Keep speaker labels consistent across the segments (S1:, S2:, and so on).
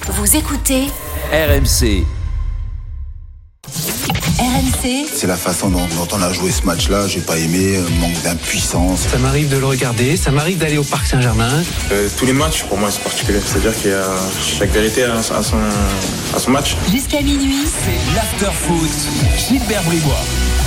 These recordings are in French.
S1: Vous écoutez
S2: RMC.
S1: RMC.
S3: C'est la façon dont on a joué ce match-là, j'ai pas aimé, manque d'impuissance.
S4: Ça m'arrive de le regarder, ça m'arrive d'aller au Parc Saint-Germain.
S5: Tous les matchs, pour moi, c'est particulier. C'est-à-dire qu'il y a chaque vérité à son match.
S1: Jusqu'à minuit,
S2: C'est l'after-foot. Gilbert Bribois.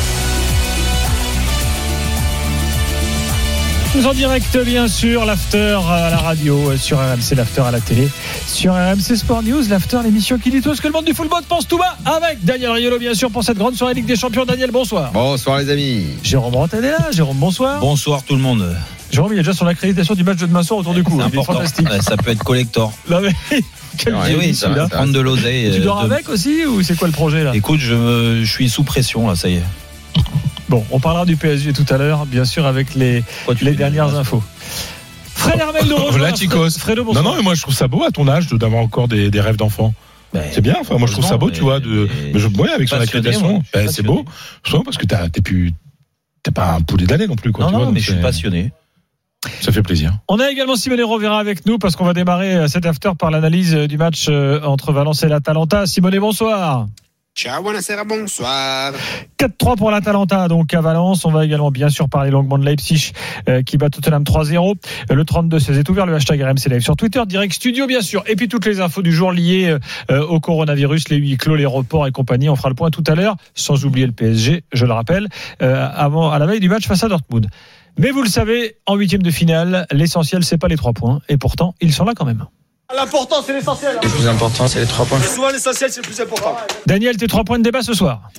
S6: Nous en direct, bien sûr, l'after à la radio, sur RMC, l'after à la télé, sur RMC Sport News, l'after, l'émission qui dit tout ce que le monde du football pense tout bas, avec Daniel Riolo, bien sûr, pour cette grande soirée Ligue des Champions. Daniel, bonsoir.
S7: Bonsoir les amis.
S6: Jérôme Bretagne est là. Jérôme, bonsoir.
S8: Bonsoir tout le monde.
S6: Jérôme, il est déjà sur l'accréditation du match de demain soir autour du cou.
S8: C'est
S6: Il est fantastique.
S8: Ouais, ça peut être collector.
S6: Non, mais quel
S8: Oui, ça va prendre de l'oseille.
S6: Tu dors avec aussi, ou c'est quoi le projet là?
S8: Écoute, je suis sous pression là, ça y est.
S6: Bon, on parlera du PSG tout à l'heure, bien sûr, avec les dernières infos. Fred Hermel nous rejoint.
S9: Là, Chicos.
S6: Fredo, bonsoir.
S9: Non, mais moi je trouve ça beau à ton âge d'avoir encore des rêves d'enfant. C'est bien, enfin, moi je trouve ça beau, tu vois, avec son accréditation. C'est beau. Parce que t'es pas un poulet d'année non plus, quoi.
S8: Non, mais je suis passionné.
S9: Ça fait plaisir.
S6: On a également Simone Rovera avec nous parce qu'on va démarrer cet after par l'analyse du match entre Valence et l'Atalanta. Simone, bonsoir.
S10: Ciao, buonasera, bonsoir.
S6: 4-3 pour l'Atalanta, donc à Valence. On va également bien sûr parler longuement de Leipzig qui bat Tottenham 3-0. Le 32-16 est ouvert, le hashtag RMC Live sur Twitter, direct studio bien sûr. Et puis toutes les infos du jour liées au coronavirus, les huis clos, les reports et compagnie. On fera le point tout à l'heure, sans oublier le PSG, je le rappelle, à la veille du match face à Dortmund. Mais vous le savez, en huitième de finale, l'essentiel c'est pas les 3 points. Et pourtant, ils sont là quand même.
S11: L'important, c'est l'essentiel.
S7: Le plus important, c'est les 3 points.
S11: Souvent, l'essentiel, c'est le plus important.
S6: Daniel, tes 3 points de débat ce soir.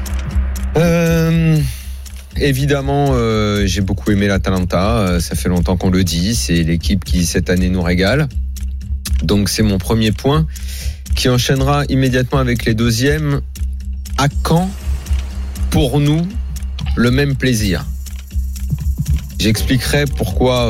S7: Évidemment, j'ai beaucoup aimé l'Atalanta. Ça fait longtemps qu'on le dit. C'est l'équipe qui, cette année, nous régale. Donc, c'est mon premier point qui enchaînera immédiatement avec les deuxièmes. À quand, pour nous, le même plaisir? J'expliquerai pourquoi...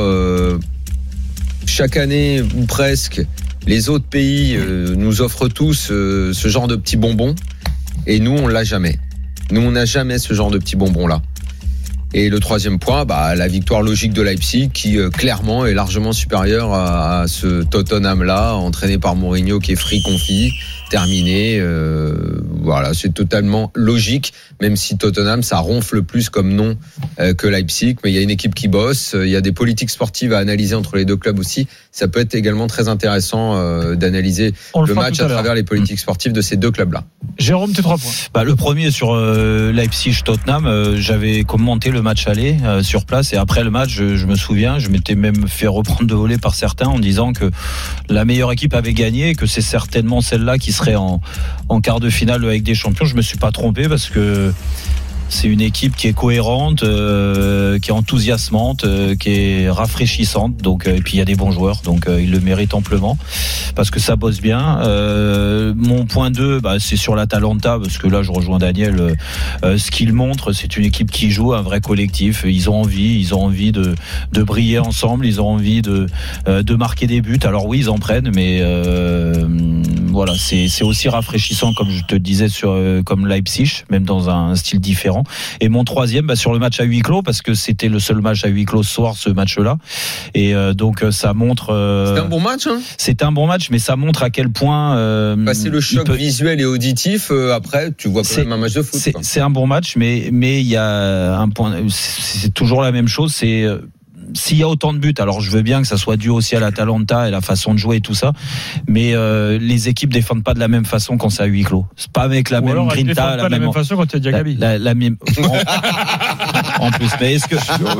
S7: chaque année ou presque, les autres pays nous offrent tous ce genre de petits bonbons et nous on l'a jamais. Nous on n'a jamais ce genre de petits bonbons là. Et le troisième point, la victoire logique de Leipzig qui clairement est largement supérieure à ce Tottenham là, entraîné par Mourinho qui est free confit, terminé. Voilà, c'est totalement logique, même si Tottenham ça ronfle plus comme nom que Leipzig, mais il y a une équipe qui bosse, il y a des politiques sportives à analyser entre les deux clubs aussi. Ça peut être également très intéressant d'analyser le match à travers les politiques sportives de ces deux clubs là.
S6: Jérôme, tes 3 points.
S8: Le premier sur Leipzig-Tottenham, j'avais commenté le match aller sur place et après le match, je me souviens, je m'étais même fait reprendre de volée par certains en disant que la meilleure équipe avait gagné et que c'est certainement celle-là qui serait en quart de finale avec des champions. Je me suis pas trompé parce que c'est une équipe qui est cohérente, qui est enthousiasmante, qui est rafraîchissante. Donc, et puis il y a des bons joueurs, donc ils le méritent amplement parce que ça bosse bien. Mon point 2, c'est sur l'Atalanta parce que là, je rejoins Daniel. Ce qu'il montre, c'est une équipe qui joue, un vrai collectif. Ils ont envie de briller ensemble. Ils ont envie de marquer des buts. Alors oui, ils en prennent, mais voilà, c'est aussi rafraîchissant comme je te disais comme Leipzig, même dans un style différent. Et mon troisième, sur le match à huis clos, parce que c'était le seul match à huis clos ce soir, ce match-là. Et donc ça montre.
S7: C'était un bon match, hein.
S8: C'était un bon match, mais ça montre à quel point.
S7: C'est le choc visuel et auditif. Après, tu vois quand même un match de foot.
S8: C'est un bon match, mais il y a un point. C'est toujours la même chose. C'est s'il y a autant de buts, alors je veux bien que ça soit dû aussi à l'Atalanta et la façon de jouer et tout ça, mais les équipes défendent pas de la même façon quand c'est à huis clos. C'est pas avec la même grinta,
S6: la même façon quand il y a Diagabi.
S8: La même en plus, mais est-ce que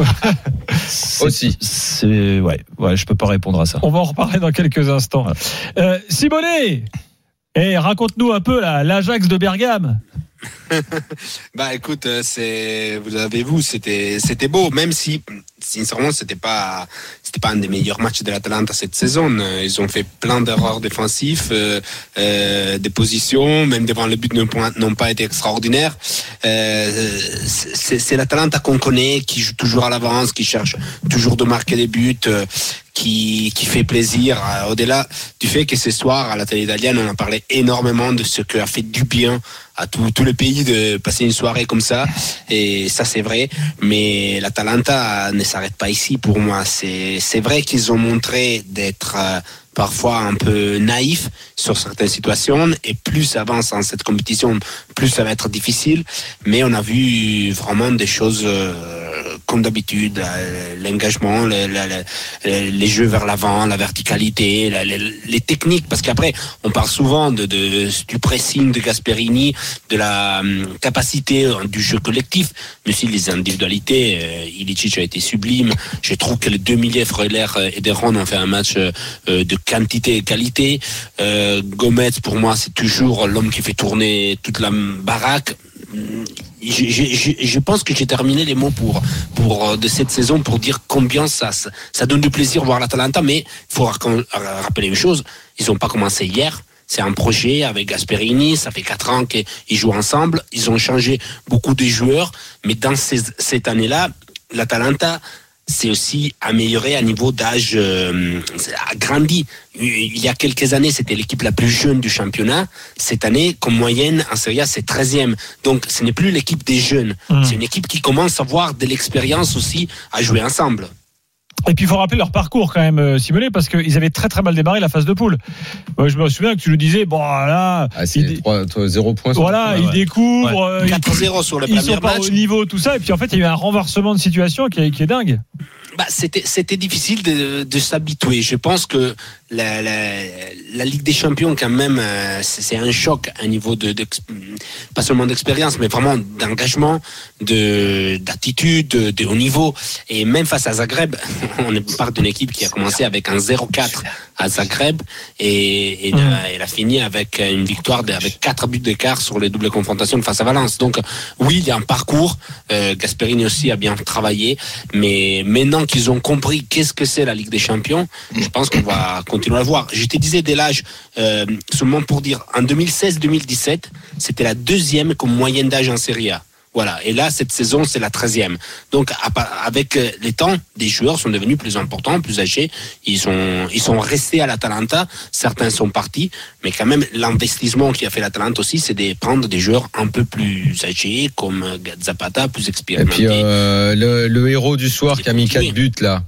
S7: aussi
S8: ouais, je peux pas répondre à ça.
S6: On va en reparler dans quelques instants. Voilà. Simone, raconte-nous un peu l'Ajax de Bergame.
S10: Écoute, vous avez vu, c'était beau, même si sincèrement c'était pas un des meilleurs matchs de l'Atalanta cette saison. Ils ont fait plein d'erreurs défensives, des positions, même devant le but n'ont pas été extraordinaires. C'est l'Atalanta qu'on connaît, qui joue toujours à l'avance, qui cherche toujours de marquer des buts, qui fait plaisir, au-delà du fait que ce soir à la télé italienne on a parlé énormément de ce qui a fait du bien à tout le pays de passer une soirée comme ça, et ça c'est vrai, mais l'Atalanta ne s'arrête pas ici pour moi. C'est vrai qu'ils ont montré d'être parfois un peu naïf sur certaines situations, et plus ça avance dans cette compétition, plus ça va être difficile. Mais on a vu vraiment des choses comme d'habitude, l'engagement, les jeux vers l'avant, la verticalité, les techniques, parce qu'après on parle souvent du pressing de Gasperini, de la capacité du jeu collectif, mais aussi les individualités. Ilicic a été sublime. Je trouve que les deux milieux, Freuler et Deron, ont fait un match de quantité et qualité. Gomez, pour moi, c'est toujours l'homme qui fait tourner toute la baraque. Je pense que j'ai terminé les mots pour de cette saison pour dire combien ça donne du plaisir de voir l'Atalanta, mais il faut rappeler une chose, ils n'ont pas commencé hier. C'est un projet avec Gasperini, ça fait 4 ans qu'ils jouent ensemble, ils ont changé beaucoup de joueurs, mais dans cette année-là, l'Atalanta s'est aussi amélioré à niveau d'âge, a grandi. Il y a quelques années, c'était l'équipe la plus jeune du championnat. Cette année, comme moyenne, en Serie A, c'est 13e. Donc, ce n'est plus l'équipe des jeunes. C'est une équipe qui commence à avoir de l'expérience aussi à jouer ensemble.
S6: Et puis il faut rappeler leur parcours quand même, Simonet, parce qu'ils avaient très très mal démarré la phase de poule. Je me souviens que tu nous disais, bon là,
S7: c'est 0 points.
S6: Voilà, ils découvrent,
S10: 4-0 sur le
S6: ils
S10: premier
S6: sont pas
S10: match.
S6: Au niveau, tout ça, et puis en fait il y a eu un renversement de situation qui est dingue.
S10: C'était difficile de s'habituer. Je pense que la Ligue des Champions, quand même, c'est un choc à un niveau pas seulement d'expérience, mais vraiment d'engagement, d'attitude, de haut niveau. Et même face à Zagreb, on part d'une équipe qui a commencé avec un 0-4 à Zagreb et elle a fini avec une victoire avec 4 buts d'écart sur les doubles confrontations face à Valence. Donc oui, il y a un parcours. Gasperini aussi a bien travaillé, mais maintenant qu'ils ont compris qu'est-ce que c'est la Ligue des Champions, je pense qu'on va continuer à le voir. Je te disais dès l'âge, seulement pour dire, en 2016-2017, c'était la 2e comme moyenne d'âge en Serie A. Voilà. Et là, cette saison, c'est la 13e. Donc, avec les temps, des joueurs sont devenus plus importants, plus âgés. Ils sont restés à l'Atalanta. Certains sont partis. Mais quand même, l'investissement qui a fait l'Atalanta aussi, c'est de prendre des joueurs un peu plus âgés, comme Zapata, plus expérimentés.
S7: Et puis, le héros du soir qui a mis 4 buts, là.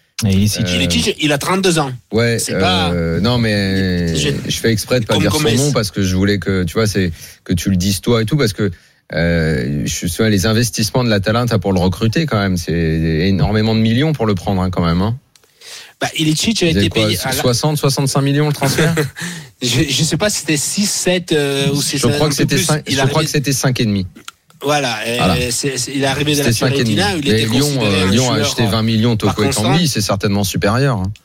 S10: Il a 32 ans.
S7: Ouais, non, mais je fais exprès de pas dire son nom parce que je voulais que, tu vois, c'est que tu le dises toi et tout, parce que je sais les investissements de l'Atalanta pour le recruter quand même, c'est énormément de millions pour le prendre quand même. Hein.
S10: Ilicic a été payé
S7: 60-65 millions le transfert.
S10: Je sais pas si c'était 6, 7 ou 6.
S7: Je crois que c'était 5. Je crois que c'était 5,5.
S10: Voilà. Il est arrivé de la Fiorentina.
S7: Lyon a acheté 20 millions Toko Ekambi, c'est certainement supérieur. Hein.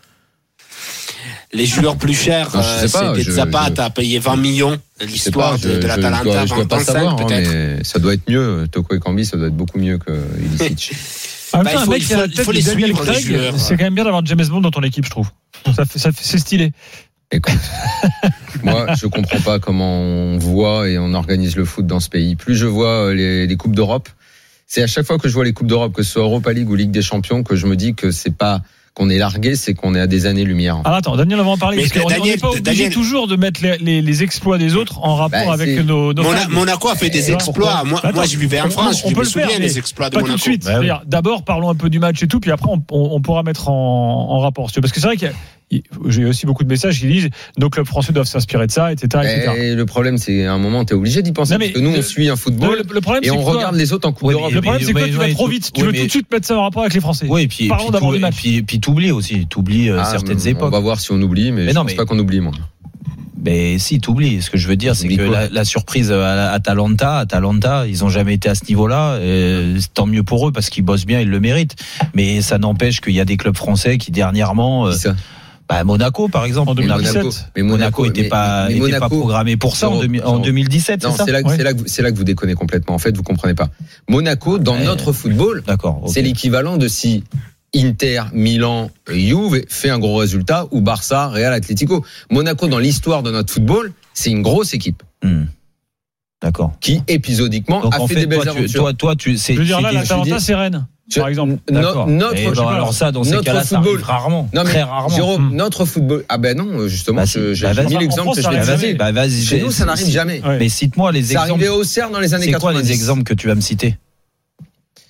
S10: Les joueurs plus chers, c'était Zapata a payé 20 millions. L'histoire de l'Atalanta,
S7: je dois pas savoir, peut-être. Mais ça doit être mieux. Toko Ekambi, ça doit être beaucoup mieux que Ilicic.
S6: Il faut les suivre. C'est quand même bien d'avoir James Bond dans ton équipe, je trouve. C'est stylé.
S7: Écoute, moi, je comprends pas comment on voit et on organise le foot dans ce pays. Plus je vois les coupes d'Europe, c'est à chaque fois que je vois les coupes d'Europe, que ce soit Europa League ou Ligue des Champions, que je me dis que c'est pas qu'on est largué, c'est qu'on est à des années-lumière.
S6: Alors attends, Daniel, on va en parler, parce qu'on n'est pas obligé toujours de mettre les exploits des autres en rapport avec nos
S10: Monaco a fait des exploits. Moi, je vivais en France, je me souviens des exploits de Monaco.
S6: Pas tout de suite. D'abord, parlons un peu du match et tout, puis après, on pourra mettre en rapport. Parce que c'est vrai que j'ai aussi beaucoup de messages qui disent nos clubs français doivent s'inspirer de ça, etc.
S7: Et le problème, c'est à un moment, t'es obligé d'y penser. Parce que nous, on suit un football et on regarde les autres en Coupe d'Europe.
S6: Le problème, c'est que tu vas trop vite. Tu veux tout de suite mettre ça en rapport avec les Français.
S8: Oui, et puis t'oublies aussi. T'oublies certaines époques.
S7: On va voir si on oublie, mais je pense pas qu'on oublie, moi.
S8: Mais si, t'oublies. Ce que je veux dire, c'est que la surprise à Atalanta, ils ont jamais été à ce niveau-là. Tant mieux pour eux parce qu'ils bossent bien, ils le méritent. Mais ça n'empêche qu'il y a des clubs français qui dernièrement. Monaco, par exemple, en 2017. Monaco n'était pas programmé pour ça en 2017.
S7: Non, c'est là que vous déconnez complètement. En fait, vous comprenez pas. Monaco, dans notre football, c'est l'équivalent de si Inter, Milan, Juve fait un gros résultat ou Barça, Real, Atlético. Monaco, dans l'histoire de notre football, c'est une grosse équipe.
S8: D'accord.
S7: Qui épisodiquement a fait des belles aventures.
S6: Je veux dire là, l'Atalanta, c'est Rennes. Par exemple.
S8: Alors ça, dans ces cas-là, ça arrive rarement.
S7: Non, mais
S8: très rarement.
S7: Jérôme, notre football. Ah ben non, justement, j'ai mis l'exemple que je vais te citer.
S8: Vas-y.
S7: Chez nous, ça n'arrive jamais.
S8: Mais cite-moi les exemples.
S7: Ça arrivait au CERN dans les années 90.
S8: C'est quoi les exemples que tu vas me citer?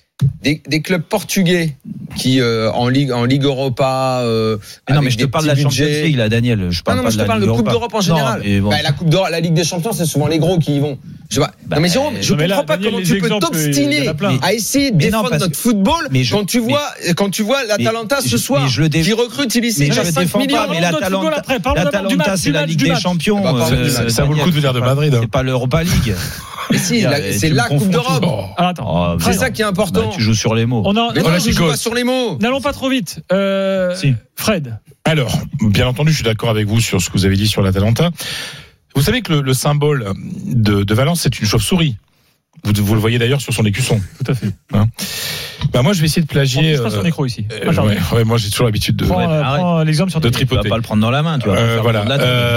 S7: des clubs portugais qui en Ligue Europa.
S8: Non, mais je te parle de la Champions League, là, Daniel. Je parle
S7: je te parle de Coupe d'Europe en général.
S8: Bon.
S7: La Coupe d'Europe, la Ligue des Champions, c'est souvent les gros qui y vont. Non mais Jérôme, je comprends pas comment tu peux t'obstiner à essayer de défendre notre football quand tu vois l'Atalanta ce soir qui recrute illicite à 5 millions.
S8: Mais l'Atalanta, c'est la Ligue des Champions.
S9: Ça vaut le coup de venir de Madrid.
S8: C'est pas l'Europa League.
S7: Mais si, c'est la Coupe d'Europe.
S6: Attends,
S7: c'est ça qui est important.
S8: Tu joues sur les mots.
S7: Je joue pas sur les mots.
S6: N'allons pas trop vite. Fred.
S9: Alors, bien entendu, je suis d'accord avec vous sur ce que vous avez dit sur l'Atalanta. Vous savez que le symbole de Valence, c'est une chauve-souris. Vous le voyez d'ailleurs sur son écusson.
S6: Tout à fait.
S9: Moi, je vais essayer de plagier.
S6: Je passe son micro ici.
S9: Moi, j'ai toujours l'habitude de.
S6: Prends l'exemple sur
S9: de tripoter.
S8: Tu vas pas le prendre dans la main, tu vois.
S9: Voilà.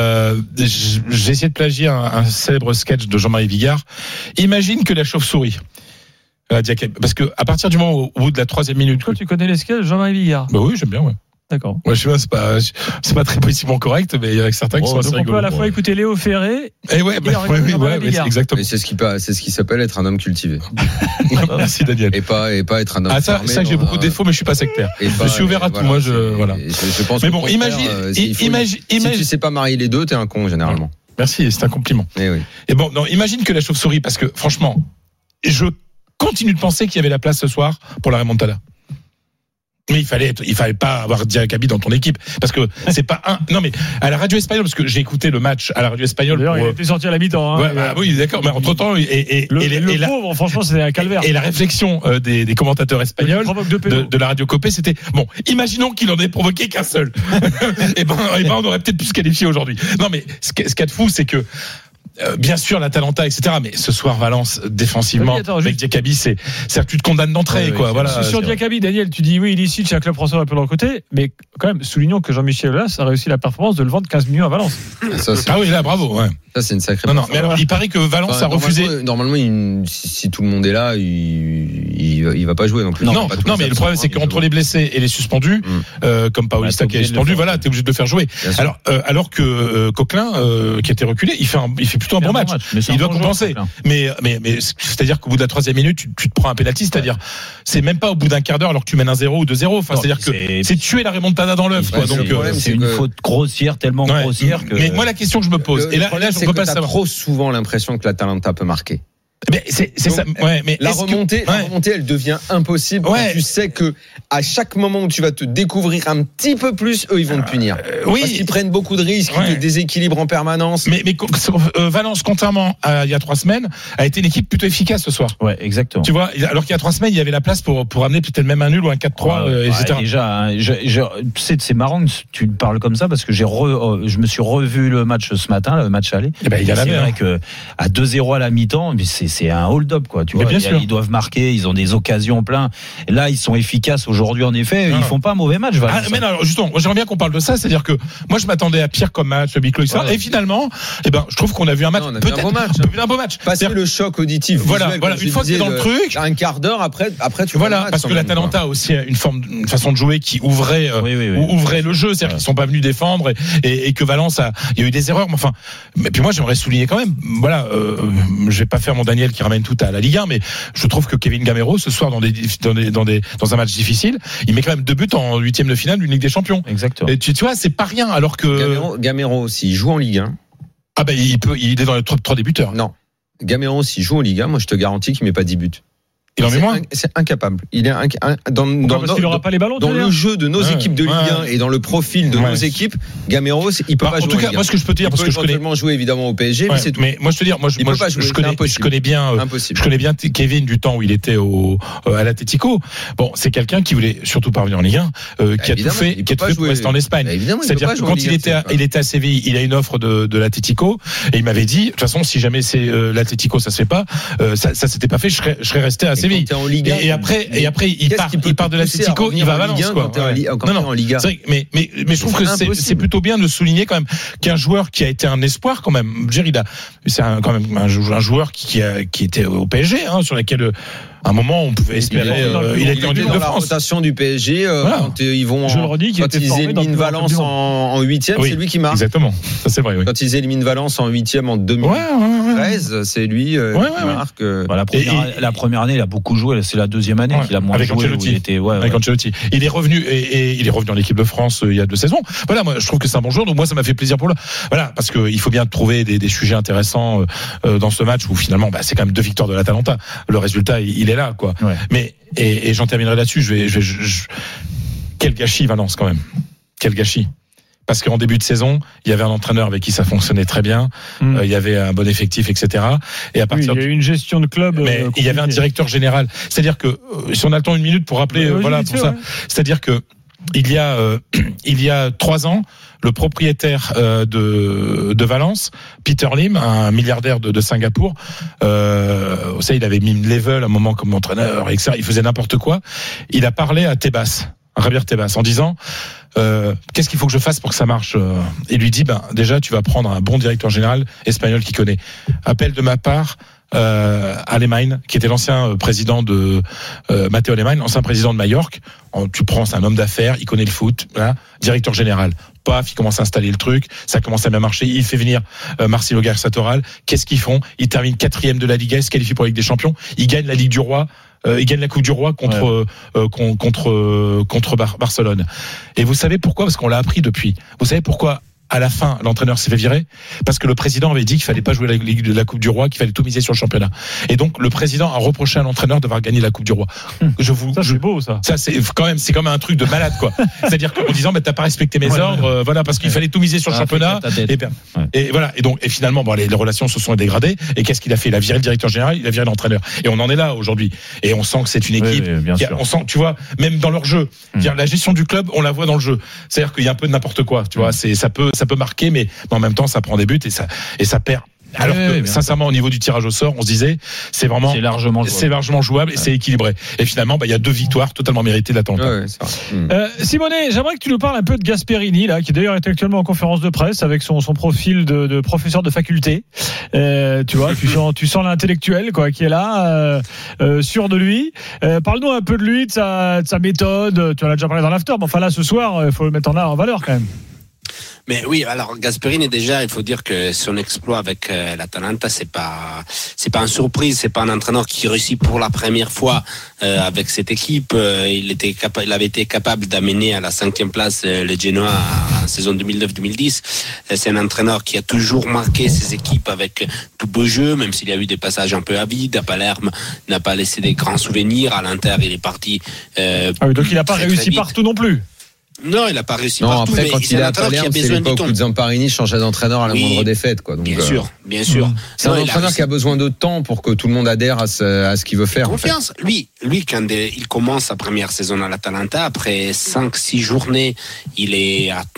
S9: J'ai essayé de plagier un célèbre sketch de Jean-Marie Bigard. Imagine que la chauve-souris. Parce que à partir du moment au bout de la 3e minute.
S6: Toi, tu connais les sketchs de Jean-Marie Bigard?
S9: Bah oui, j'aime bien, ouais.
S6: D'accord.
S9: Ouais, je sais pas, c'est pas très politiquement correct, mais il y a certains qui sont assez rigolos.
S6: On peut à la fois écouter Léo Ferré
S9: et c'est exactement.
S7: C'est ce qui s'appelle être un homme cultivé.
S9: Merci Daniel.
S7: Et pas être un homme.
S9: Ça que j'ai beaucoup de défauts, mais je suis pas sectaire. Je suis ouvert à tout. Moi,
S7: je pense. Mais bon, imagine. Si tu sais pas marier les deux, t'es un con généralement.
S9: Merci, c'est un compliment. Et bon, imagine que la chauve-souris, parce que franchement, je continue de penser qu'il y avait la place ce soir pour la remontada. Mais il fallait pas avoir Diakabi dans ton équipe parce que c'est pas non mais à la radio espagnole parce que j'ai écouté le match à la radio espagnole.
S6: D'ailleurs, il était sorti à la mi-temps.
S9: Oui, d'accord, mais entre temps
S6: le pauvre, franchement, c'était un calvaire.
S9: Et la réflexion des commentateurs espagnols de la radio Copé, c'était bon. Imaginons qu'il en ait provoqué qu'un seul. et ben, on aurait peut-être pu se qualifier aujourd'hui. Non, mais ce qu'il y a de fou, c'est que bien sûr l'Atalanta etc, mais ce soir Valence défensivement avec Diakabi c'est que tu te condamnes d'entrée quoi. Voilà.
S6: Sur Diakabi, Daniel, tu dis oui il est ici, chaque club français un peu de leur côté, mais quand même soulignons que Jean-Michel Aulas a réussi la performance de le vendre 15 millions à Valence.
S9: Oui là bravo. Ouais.
S7: Ça c'est une sacrée.
S9: Non mais alors il paraît que Valence a refusé.
S7: Normalement si tout le monde est là il va pas jouer non plus.
S9: Non mais le problème c'est qu'entre les blessés et les suspendus comme Paulista qui est suspendu, voilà t'es obligé de le faire jouer. Alors que Coquelin qui était reculé il fait plutôt un bon match. Il doit compenser. Mais c'est-à-dire qu'au bout de la 3e minute, tu te prends un pénalty, c'est-à-dire c'est même pas au bout d'un quart d'heure alors que tu mènes 1-0 ou 2-0. Enfin, c'est-à-dire que c'est tuer la remontada dans l'œuf. Donc
S8: c'est une faute grossière, tellement grossière que.
S9: Mais moi la question que je me pose et là je peux pas savoir.
S7: Trop souvent l'impression que l'Atalanta peut marquer.
S9: Mais c'est ça. Ouais, mais
S7: la remontée, elle devient impossible. Ouais. Tu sais que à chaque moment où tu vas te découvrir un petit peu plus, eux, ils vont te punir.
S9: Oui.
S7: Parce qu'ils prennent beaucoup de risques, ils te déséquilibrent en permanence.
S9: Mais Valence, contrairement à il y a 3 semaines, a été une équipe plutôt efficace ce soir.
S8: Ouais, exactement.
S9: Tu vois, alors qu'il y a 3 semaines, il y avait la place pour amener peut-être même un nul ou un 4-3, etc.
S8: Déjà, c'est marrant que tu parles comme ça parce que je me suis revu le match ce matin, le match aller.
S9: C'est vrai
S8: que à 2-0 à la mi-temps, c'est un hold-up quoi. Tu vois, ils doivent marquer, ils ont des occasions plein. Et là, ils sont efficaces aujourd'hui en effet. Ils font pas un mauvais match.
S9: Mais non, alors, justement, moi, j'aimerais bien qu'on parle de ça, c'est-à-dire que moi je m'attendais à pire comme match, Biclo, etc. Et finalement, je trouve qu'on a vu un match peut-être un beau match.
S7: Passer le choc auditif.
S9: Voilà, une fois que t'es dans le truc,
S7: un quart d'heure après tu vois.
S9: Voilà, parce que l'Atalanta a aussi une façon de jouer qui ouvrait le jeu, c'est-à-dire qu'ils sont pas venus défendre et que Valence il y a eu des erreurs. Enfin, mais puis moi j'aimerais souligner quand même. Voilà, je vais pas faire mon Daniel qui ramène tout à la Ligue 1, mais je trouve que Kevin Gamero ce soir dans un match difficile, il met quand même 2 buts en 8e de finale d'une Ligue des Champions.
S8: Exactement.
S9: Et tu vois, c'est pas rien alors que
S7: Gamero s'il joue en Ligue 1.
S9: Il est dans les 3 des buteurs.
S7: Non. Gamero s'il joue en Ligue 1, moi je te garantis qu'il met pas 10 buts.
S9: Il en met moins.
S7: C'est incapable. Il est
S6: parce qu'il aura pas les ballons.
S7: Dans le jeu de nos équipes de Ligue 1 et dans le profil de nos équipes, Gamero, il peut pas jouer. En
S9: tout cas, moi ce que je peux te dire, parce que je connais
S7: jouer évidemment au PSG, mais c'est tout.
S9: Mais moi je te dire, je connais bien Kevin du temps où il était à l'Atlético. Bon, c'est quelqu'un qui voulait surtout pas revenir en Ligue 1, qui a tout fait pour rester en Espagne. C'est-à-dire que quand il était à Séville, il a une offre de l'Atlético et il m'avait dit, de toute façon, si jamais c'est l'Atlético, ça se fait pas, ça s'était pas fait, je serais resté à Séville. Et après, il part de l'Atlético, il va à Valence, quoi.
S7: En Liga.
S9: Mais je trouve que c'est plutôt bien de souligner quand même qu'un joueur qui a été un espoir quand même. C'est quand même un joueur qui était au PSG, sur lequel À un moment, on pouvait espérer. Il était en équipe de France. La
S7: rotation du PSG. Quand ils vont.
S6: Je le redis,
S7: quand ils éliminent Valence en 8e, c'est lui qui marque.
S9: Exactement. Ça c'est vrai. Oui.
S7: Quand ils éliminent Valence en 8e en 2013, c'est lui qui marque.
S8: La première année, il a beaucoup joué. C'est la deuxième année qu'il a moins joué.
S9: Avec Ancelotti. Il est revenu et il est revenu en équipe de France il y a 2 saisons. Voilà, moi je trouve que c'est un bon joueur. Donc moi ça m'a fait plaisir pour lui. Voilà, parce qu'il faut bien trouver des sujets intéressants dans ce match où finalement c'est quand même 2 victoires de l'Atalanta. Le résultat il est là quoi. Ouais. Mais et j'en terminerai là-dessus. Quel gâchis Valence quand même. Quel gâchis. Parce qu'en début de saison, il y avait un entraîneur avec qui ça fonctionnait très bien. Il y avait un bon effectif, etc. Et à partir
S6: il y a eu une gestion de club.
S9: Mais il y avait un directeur général. C'est-à-dire que si on a le temps 1 minute pour rappeler, ça. C'est-à-dire que il y a 3 ans, le propriétaire de Valence, Peter Lim, un milliardaire de Singapour, il avait mis Level à un moment comme entraîneur, etc. Il faisait n'importe quoi. Il a parlé à Javier Tebas, en disant qu'est-ce qu'il faut que je fasse pour que ça marche. Et lui dit déjà tu vas prendre un bon directeur général espagnol qui connaît. Appel de ma part Alemany, qui était l'ancien président de Matteo Alemany, l'ancien président de Majorque. Tu prends, c'est un homme d'affaires, il connaît le foot, directeur général. Paf, il commence à installer le truc, ça commence à bien marcher. Il fait venir Marcelo García Toral. Qu'est-ce qu'ils font? Ils terminent 4e de la Liga, ils se qualifient pour la Ligue des Champions. Ils gagnent la Ligue du Roi. Il gagne la Coupe du Roi contre Barcelone. Et vous savez pourquoi? Parce qu'on l'a appris depuis. Vous savez pourquoi? À la fin, l'entraîneur s'est fait virer parce que le président avait dit qu'il fallait pas jouer la Coupe du Roi, qu'il fallait tout miser sur le championnat. Et donc le président a reproché à l'entraîneur d'avoir gagné la Coupe du Roi.
S6: C'est beau ça.
S9: Ça c'est quand même un truc de malade quoi. C'est-à-dire qu'en disant t'as pas respecté mes ordres, voilà, parce qu'il fallait tout miser sur le championnat. Et voilà. Et finalement les relations se sont dégradées. Et qu'est-ce qu'il a fait? Il a viré le directeur général, il a viré l'entraîneur. Et on en est là aujourd'hui. Et on sent que c'est une équipe. On sent, tu vois, même dans leur jeu, la gestion du club, on la voit dans le jeu. C'est-à-dire qu'il y a un peu de n'importe quoi. Tu vois, ça peut marquer, mais en même temps, ça prend des buts et ça perd. Alors que, sincèrement, au niveau du tirage au sort, on se disait, c'est largement jouable et c'est équilibré. Et finalement, il y a 2 victoires totalement méritées de l'Atalanta.
S6: Simonet, j'aimerais que tu nous parles un peu de Gasperini, là, qui d'ailleurs est actuellement en conférence de presse avec son profil de professeur de faculté. Tu vois, tu sens l'intellectuel, quoi, qui est là, sûr de lui. Parle-nous un peu de lui, de sa méthode. Tu en as déjà parlé dans l'after, mais enfin là, ce soir, il faut le mettre en valeur quand même.
S10: Mais oui, alors Gasperini déjà, il faut dire que son exploit avec l'Atalanta, c'est pas une surprise, c'est pas un entraîneur qui réussit pour la première fois avec cette équipe. Il avait été capable d'amener à la 5e place le Genoa en saison 2009-2010. C'est un entraîneur qui a toujours marqué ses équipes avec tout beau jeu, même s'il y a eu des passages un peu avides. À Palerme, il n'a pas laissé des grands souvenirs. À l'Inter, il est parti.
S6: Donc il n'a pas réussi partout non plus.
S10: Non, il n'a pas réussi partout.
S7: Après, quand il est à Palerme, c'est l'époque où Zamparini changeait d'entraîneur à la moindre défaite, quoi. Donc,
S10: bien sûr.
S7: C'est un entraîneur qui a besoin de temps pour que tout le monde adhère à ce qu'il veut faire.
S10: Confiance. En fait. Lui, quand il commence sa première saison à l'Atalanta, après 5-6 journées, il est à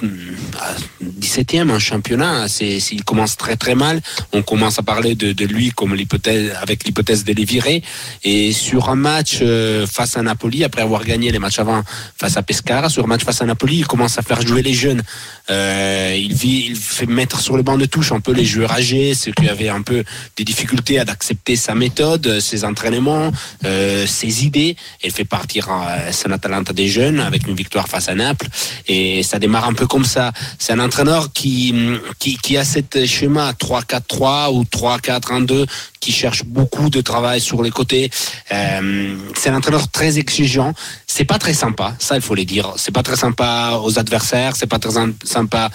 S10: 17e en championnat. Il commence très très mal. On commence à parler de lui comme avec l'hypothèse de les virer. Et sur un match face à Napoli, après avoir gagné les matchs avant face à Pescara, sur un match face à Napoli, il commence à faire jouer les jeunes. Il fait mettre sur le banc de touche un peu les joueurs âgés, ceux qui avaient un peu des difficultés à accepter sa méthode, ses entraînements, ses idées. Il fait partir son Atalanta des jeunes avec une victoire face à Naples. Et ça démarre un peu comme ça. C'est un entraîneur qui a cet schéma 3-4-3 ou 3-4-1-2 qui cherche beaucoup de travail sur les côtés. C'est un entraîneur très exigeant. C'est pas très sympa, ça il faut le dire. C'est pas très sympa aux adversaires, c'est pas très sympa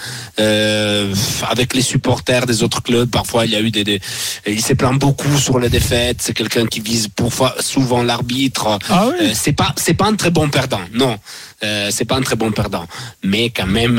S10: avec les supporters des autres clubs. Parfois il y a eu il s'est plaint beaucoup sur les défaites. C'est quelqu'un qui vise souvent l'arbitre.
S6: Ah oui.
S10: C'est pas un très bon perdant, non. C'est pas un très bon perdant, mais quand même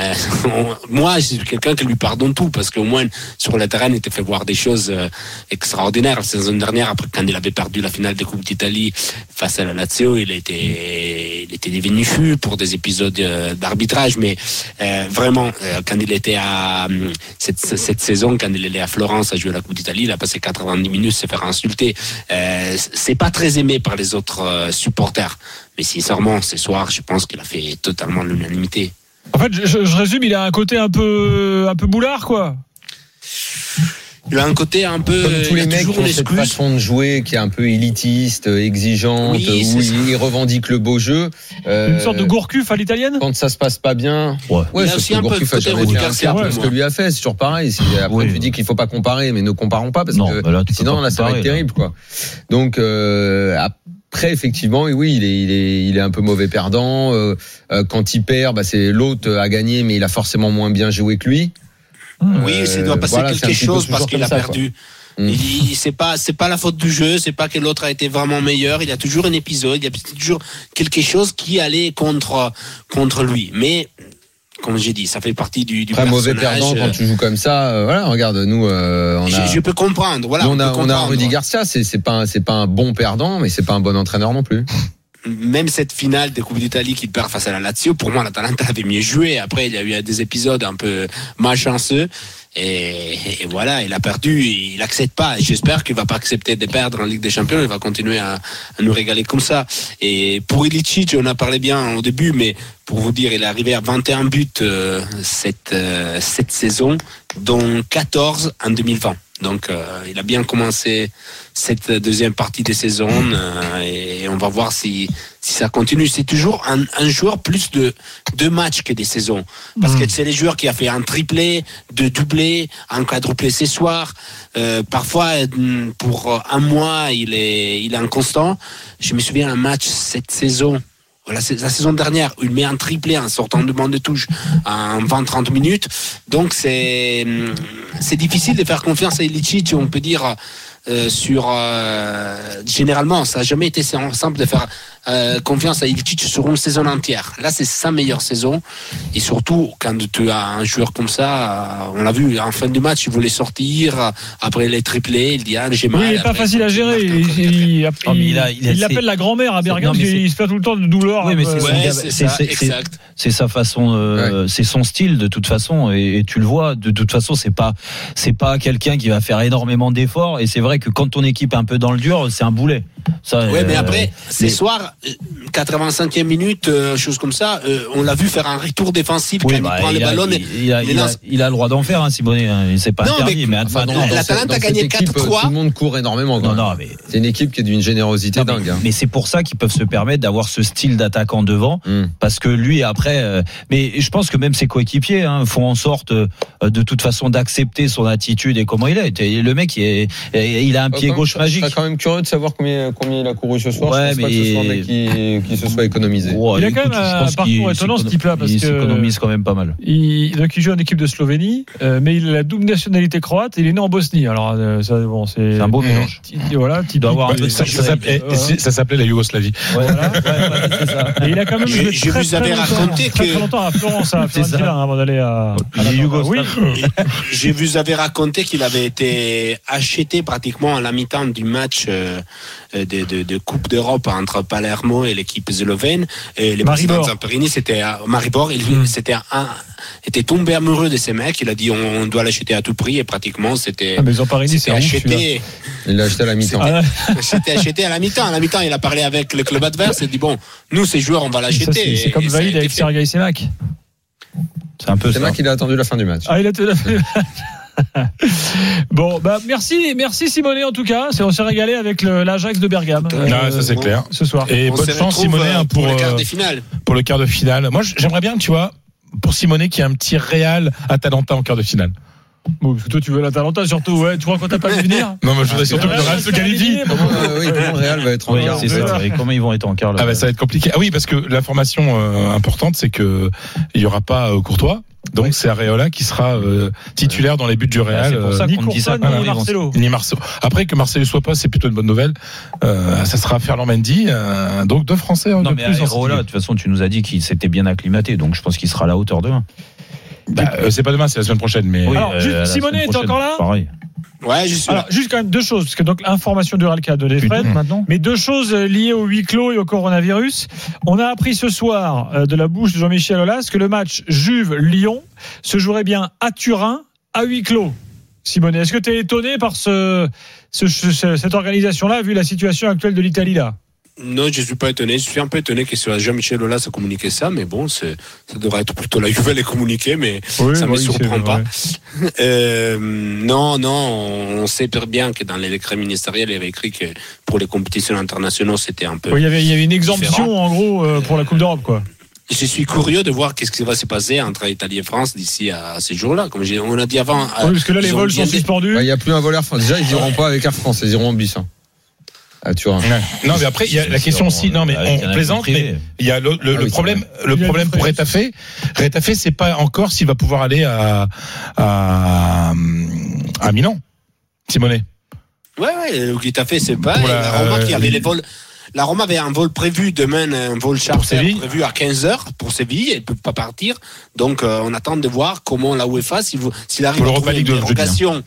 S10: moi je suis quelqu'un qui lui pardonne tout, parce qu'au moins sur le terrain il t'a fait voir des choses extraordinaires. La saison dernière, après, quand il avait perdu la finale de Coupe d'Italie face à la Lazio, il était devenu fou pour des épisodes d'arbitrage, mais vraiment quand il était à cette saison, quand il est à Florence à jouer la Coupe d'Italie, il a passé 90 minutes se faire insulter. C'est pas très aimé par les autres supporters. Mais sincèrement, ce soir, je pense qu'il a fait totalement l'unanimité.
S6: En fait, je résume, il a un côté un peu boulard, quoi.
S10: Il a un côté un peu.
S7: Comme tous les mecs qui ont cette façon de jouer qui est un peu élitiste, exigeante, où ils revendiquent le beau jeu.
S6: Une sorte de Gourcuff à l'italienne.
S7: Quand ça se passe pas bien.
S10: Ouais, c'est que Gourcuff a jamais fait
S7: ce que lui a fait, c'est toujours pareil. Après, tu dis qu'il faut pas comparer, mais ne comparons pas parce que sinon, là, ça va être terrible, quoi. Donc, après, effectivement, oui, il est un peu mauvais perdant. Quand il perd, c'est l'autre a gagné, mais il a forcément moins bien joué que lui.
S10: Oui, ça doit passer quelque chose parce qu'il a perdu. C'est pas la faute du jeu, c'est pas que l'autre a été vraiment meilleur. Il y a toujours un épisode, il y a toujours quelque chose qui allait contre lui. Mais comme j'ai dit, ça fait partie du personnage.
S7: Mauvais perdant quand tu joues comme ça. Voilà, regarde, nous,
S10: je peux comprendre. Voilà,
S7: on a Rudy Garcia, c'est pas un bon perdant, mais c'est pas un bon entraîneur non plus.
S10: Même cette finale de Coupe d'Italie qu'il perd face à la Lazio, pour moi, l'Atalanta avait mieux joué. Après, il y a eu des épisodes un peu malchanceux. Et voilà, il a perdu, il n'accepte pas. Et j'espère qu'il ne va pas accepter de perdre en Ligue des Champions. Il va continuer à nous régaler comme ça. Et pour Ilicic, on a parlé bien au début, mais pour vous dire, il est arrivé à 21 buts cette saison, dont 14 en 2020. Donc il a bien commencé cette deuxième partie de saison et on va voir si ça continue. C'est toujours un joueur plus de matchs que des saisons, parce que c'est les joueurs qui a fait un triplé, deux doublés, un quadruplé ce soir. Parfois pour un mois il est inconstant. Je me souviens d'un match cette saison. La saison dernière, il met un triplé en sortant de bande de touche en 20-30 minutes. Donc c'est difficile de faire confiance à Ilicic, on peut dire, généralement, ça n'a jamais été simple de faire confiance à Ilicic sur une saison entière. Là, c'est sa meilleure saison. Et surtout, quand tu as un joueur comme ça, on l'a vu, en fin du match, il voulait sortir, après les triplés, il dit, j'ai mal.
S6: Oui, il n'est pas facile à gérer. Il appelle la grand-mère à Bergame, il se fait tout le temps de douleur.
S8: Oui, mais c'est sa façon, c'est son style de toute façon, et tu le vois, de toute façon, c'est pas quelqu'un qui va faire énormément d'efforts, et c'est vrai que quand ton équipe est un peu dans le dur, c'est un boulet.
S10: Oui, mais après, ce soir, 85e minute, chose comme ça, on l'a vu faire un retour défensif quand il prend le ballon.
S8: Il a le droit d'en faire, hein, Simonet. C'est pas interdit. Mais
S10: l'Atalanta a gagné 4-3.
S7: Tout le monde court énormément. Mais c'est une équipe qui est d'une générosité dingue.
S8: Mais c'est pour ça qu'ils peuvent se permettre d'avoir ce style d'attaquant devant, parce que lui, après. Mais je pense que même ses coéquipiers font en sorte, de toute façon, d'accepter son attitude et comment il est. Le mec, il a un pied gauche magique.
S7: Je serais quand même curieux de savoir combien il a couru ce soir. Je pense pas que ce soit un mec qui se soit économisé.
S6: Il a quand même un parcours étonnant, ce type-là, parce
S8: qu'il s'économise quand même pas mal.
S6: Donc il joue en équipe de Slovénie, mais il a la double nationalité croate. Il est né en Bosnie. Alors c'est
S8: un beau mélange.
S6: Voilà,
S9: ça s'appelait la Yougoslavie.
S6: Voilà, c'est ça. Et il a quand même joué très longtemps à Florence, avant d'aller à la
S10: Yougoslavie. J'ai vu Xavier raconter qu'il avait été acheté pratiquement à la mi-temps du match de Coupe d'Europe entre Palermo et l'équipe slovène. Et les présidents Zamperini, c'était à Maribor. Il était tombé amoureux de ces mecs. Il a dit on doit l'acheter à tout prix, et pratiquement c'était acheté.
S7: Il l'a acheté à la mi-temps.
S10: C'était acheté à la mi-temps. À la mi-temps, il a parlé avec le club adverse. Il a dit nous ces joueurs, on va l'acheter.
S6: C'est comme Vaïd avec Sergei Semak.
S7: C'est un peu ça. Semak, il a attendu la fin du match.
S6: Il a attendu la fin du match. Bon, merci Simonet, en tout cas. On s'est régalé avec l'Ajax de Bergame.
S9: Ça c'est clair.
S6: Ce soir.
S9: Et bonne chance Simonet pour
S10: le quart de finale.
S9: Pour le quart de finale. Moi, j'aimerais bien, tu vois, pour Simonet, qu'il y ait un petit Real Atalanta en quart de finale.
S6: Bon, parce que toi tu veux l'Atalanta surtout, tu crois qu'on t'a pas vu venir?
S9: Non, mais je voudrais surtout que le Real se qualifie.
S7: Oui, le Real va être en quart.
S8: C'est ça. Et comment ils vont être en quart là?
S9: Ça va être compliqué. Ah oui, parce que l'information importante, c'est que il y aura pas Courtois. Donc c'est Areola qui sera titulaire dans les buts du Real.
S8: C'est pour ça qu'on dit ça.
S6: Ni
S9: Marcelo. Après que Marcelo soit pas, c'est plutôt une bonne nouvelle. Ça sera Ferland Mendy, donc deux Français.
S8: Non, mais Areola, de toute façon, tu nous as dit qu'il s'était bien acclimaté, donc je pense qu'il sera à la hauteur demain.
S9: C'est pas demain, c'est la semaine prochaine. Mais
S6: alors, Simonet est encore là?
S8: Pareil.
S10: Ouais, je suis
S6: alors, juste quand même deux choses, parce que donc information du Real qui a donné Fred maintenant, mais deux choses liées au huis clos et au coronavirus. On a appris ce soir de la bouche de Jean-Michel Aulas que le match Juve-Lyon se jouerait bien à Turin à huis clos. Simonet, est-ce que tu es étonné par cette organisation-là, vu la situation actuelle de l'Italie là?
S10: Non, je suis pas étonné. Je suis un peu étonné que sur Jean-Michel Aulas a communiqué ça, mais bon, ça devrait être plutôt la Juve les communiquer, mais ça me surprend pas. Non, on sait bien que dans les décrets ministériels, il y avait écrit que pour les compétitions internationales, c'était un peu.
S6: Il y avait une exemption différent. En gros pour la Coupe d'Europe, quoi.
S10: Je suis curieux de voir qu'est-ce qui va se passer entre Italie et France d'ici à ces jours-là. Comme on a dit avant.
S6: Oui, parce que là, les vols sont suspendus.
S7: Il n'y a plus un vol Air France. Déjà, ils n'iront pas avec Air France, ils iront en bus. À Turin.
S9: Non, mais après, il y a la question aussi. Non, mais on plaisante, mais il y a le problème. Le problème pour Rétafé, c'est pas encore s'il va pouvoir aller à Milan. Simonet.
S10: Ouais, Rétafé, c'est pas. La Roma qui avait les vols. La Roma avait un vol prévu demain, un vol charter prévu à 15h pour Séville. Elle ne peut pas partir. Donc, on attend de voir comment la UEFA, s'il arrive à trouver une dérogation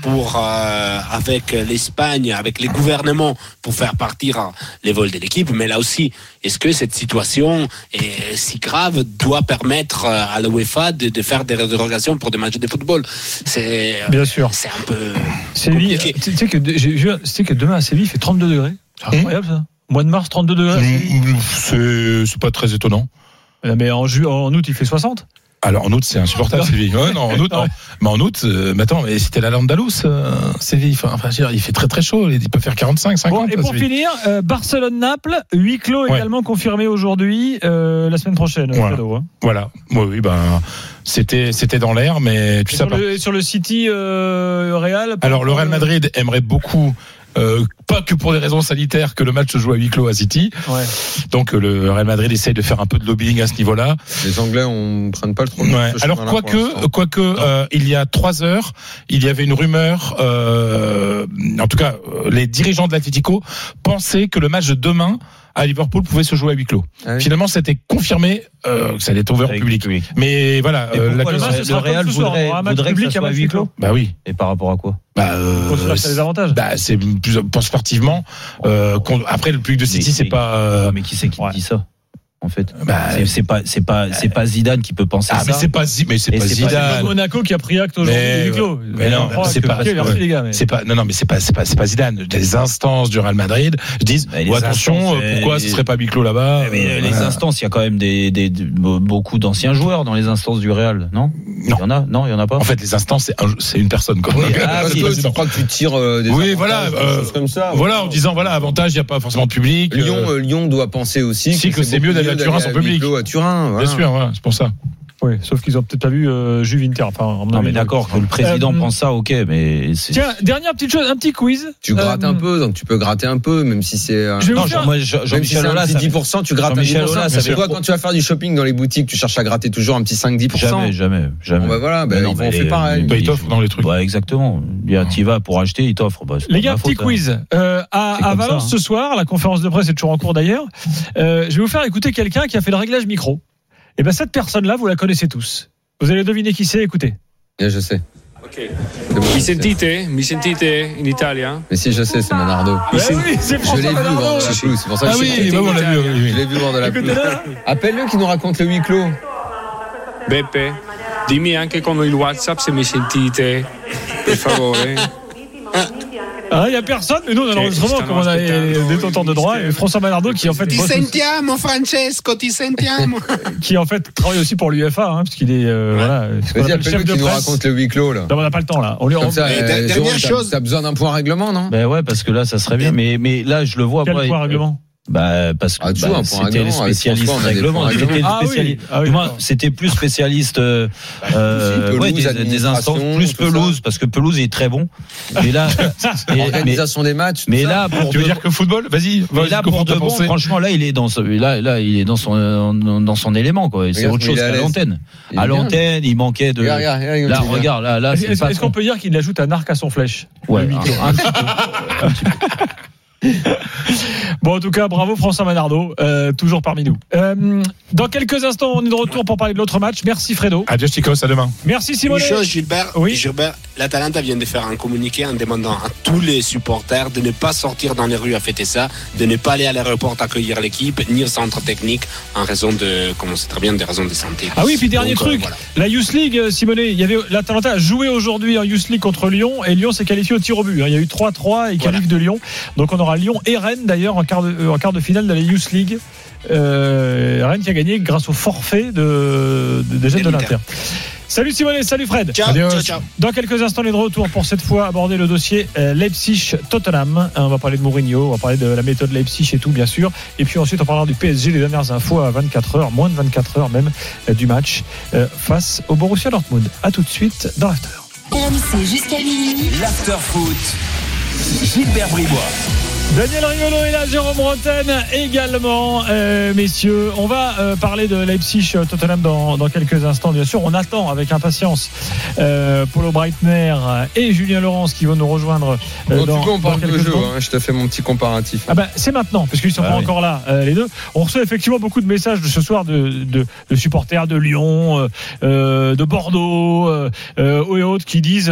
S10: avec l'Espagne, avec les gouvernements, pour faire partir les vols de l'équipe. Mais là aussi, est-ce que cette situation est si grave doit permettre à la UEFA de faire des dérogations pour des matchs de football?
S6: Bien sûr.
S10: C'est un peu
S6: Séville. Tu sais que demain à Séville, il fait 32 degrés. C'est incroyable, ça. Mois de mars, 32 degrés.
S9: C'est pas très étonnant.
S6: Mais en août, il fait 60.
S9: Alors en août, c'est insupportable, Séville. Ouais, non, en août, non. Mais en août, attends, mais c'était la l'Andalous, Séville. Enfin, il fait très très chaud. Il peut faire 45, 50.
S6: Bon, et pour finir, Barcelone-Naples, huis clos également confirmé aujourd'hui, la semaine prochaine.
S9: Voilà. Oui, c'était dans l'air, mais tu sais pas.
S6: Sur le City Real.
S9: Alors le Real Madrid aimerait beaucoup. Pas que pour des raisons sanitaires que le match se joue à huis clos à City. Ouais. Donc le Real Madrid essaye de faire un peu de lobbying à ce niveau-là.
S7: Les Anglais on prenne pas le trop.
S9: Ouais. Alors quoique il y a 3 heures, il y avait une rumeur. En tout cas, les dirigeants de l'Atlético pensaient que le match de demain à Liverpool pouvait se jouer à huis clos. Ah oui. Finalement, c'était confirmé que ça allait être ouvert au public. Mais voilà,
S8: le Real voudrait que ça soit à huis clos.
S9: Bah oui.
S8: Et par rapport à quoi?
S6: C'est des avantages.
S9: C'est plus sportivement. Après, le public de City, c'est pas.
S8: Mais qui c'est qui dit ça? En fait, c'est pas Zidane qui peut penser ça.
S9: Mais c'est pas Zidane.
S6: C'est pas Monaco qui a pris acte aujourd'hui du huis clos.
S9: Mais non, c'est pas. Mais c'est pas Zidane. Les instances du Real Madrid disent attention, pourquoi ce serait pas huis clos là-bas?
S8: Mais les instances, il y a quand même beaucoup d'anciens joueurs dans les instances du Real, non? Il y en a? Non, il y en a pas.
S9: En fait, les instances, c'est une personne.
S7: Je crois que tu tires des.
S9: Oui, voilà. Comme ça. Voilà, en disant avantage, il y a pas forcément de public.
S7: Lyon doit penser aussi
S9: que c'est mieux d'aller à Turin sans public.
S7: À Turin,
S9: voilà. Bien sûr, c'est pour ça.
S6: Oui, sauf qu'ils ont peut-être pas vu Juve Inter.
S8: Non, mais d'accord, que le président pense ça, ok, mais
S6: tiens, dernière petite chose, un petit quiz.
S7: Tu grattes un peu, donc tu peux gratter un peu, même si c'est.
S8: Jean-Michel Aulas,
S7: 10%, tu grattes un 10%. Ça fait quoi quand tu vas faire du shopping dans les boutiques, tu cherches à gratter toujours un petit 5-10%?
S8: Jamais.
S7: Bon, voilà, on fait pareil.
S9: Ils t'offrent dans les trucs.
S8: Ouais, exactement. Tu y vas pour acheter, ils t'offrent.
S6: Les gars, petit quiz. À Valence ce soir, la conférence de presse est toujours en cours d'ailleurs. Je vais vous faire écouter quelqu'un qui a fait le réglage micro. Et cette personne-là, vous la connaissez tous. Vous allez deviner qui c'est, écoutez.
S7: Je sais.
S12: Ok. Mi sentite in Italia?
S7: Mais si, je sais, c'est Manardo.
S6: Oui, c'est François Manardo.
S7: C'est pour ça que
S9: on l'a vu.
S7: Je l'ai vu bord de la pelouse. Appelle-le qui nous raconte le huis clos.
S12: Beppe, dimmi anche con il WhatsApp se mi sentite, per favore.
S6: Il n'y a personne, mais nous on a l'enregistrement comme on a les détenteurs de droit et François Manardo qui en fait
S10: ti sentiamo Francesco, ti sentiamo
S6: qui en fait travaille aussi pour l'UEFA parce qu'il est
S7: vas-y, appelle-le qui nous raconte le huis clos là.
S6: Non, on n'a pas le temps là.
S10: Dernière chose,
S7: t'as besoin d'un point règlement, non?
S8: Ouais, parce que là ça serait bien, mais là je le vois.
S6: Quel point règlement?
S8: Parce que c'était les spécialistes règlement. C'était plus spécialiste des instances, plus pelouse, parce que pelouse est très bon. Mais là,
S7: organisation des matchs.
S8: Mais là,
S9: tu veux dire que football, vas-y.
S8: Mais là, pour de bon, franchement, là, il est dans son élément, quoi. C'est autre chose qu'à l'antenne. À l'antenne, il manquait de. Là, regarde, là.
S6: Est-ce qu'on peut dire qu'il ajoute un arc à son flèche?
S8: Ouais, un petit peu.
S6: Bon, en tout cas, bravo François Manardo, toujours parmi nous. Dans quelques instants, on est de retour pour parler de l'autre match. Merci Fredo.
S9: Adieu Chicos, à demain.
S6: Merci Simone.
S10: Une chose, Gilbert, l'Atalanta vient de faire un communiqué en demandant à tous les supporters de ne pas sortir dans les rues à fêter ça, de ne pas aller à l'aéroport accueillir l'équipe, ni au centre technique en raison de, comme on sait très bien, des raisons de santé.
S6: Ah oui, puis dernier truc, la Youth League, Simone, l'Atalanta a joué aujourd'hui en Youth League contre Lyon et Lyon s'est qualifié au tir au but. Il y a eu 3-3 et qualif de Lyon. Donc on aura Lyon et Rennes d'ailleurs en quart de finale de la Youth League. Rennes qui a gagné grâce au forfait des jeunes de l'Inter. Salut Simone, salut Fred.
S10: Ciao.
S6: Dans quelques instants, on est de retour pour cette fois aborder le dossier Leipzig-Tottenham. On va parler de Mourinho, on va parler de la méthode Leipzig et tout, bien sûr. Et puis ensuite, on parlera du PSG, les dernières infos à 24 heures, moins de 24 heures même, du match face au Borussia Dortmund. À tout de suite dans l'After.
S1: RMC jusqu'à minuit.
S2: L'After Foot. Gilbert Bribois.
S6: Daniel Riolo est là, Jérôme Rotten également. Messieurs, on va parler de Leipzig-Tottenham dans quelques instants, bien sûr. On attend avec impatience Paulo Breitner et Julien Laurence qui vont nous rejoindre.
S7: On parle de jeu, je te fais mon petit comparatif.
S6: Ah ben, c'est maintenant, parce qu'ils sont pas encore là, les deux. On reçoit effectivement beaucoup de messages de ce soir de supporters de Lyon, de Bordeaux et autres qui disent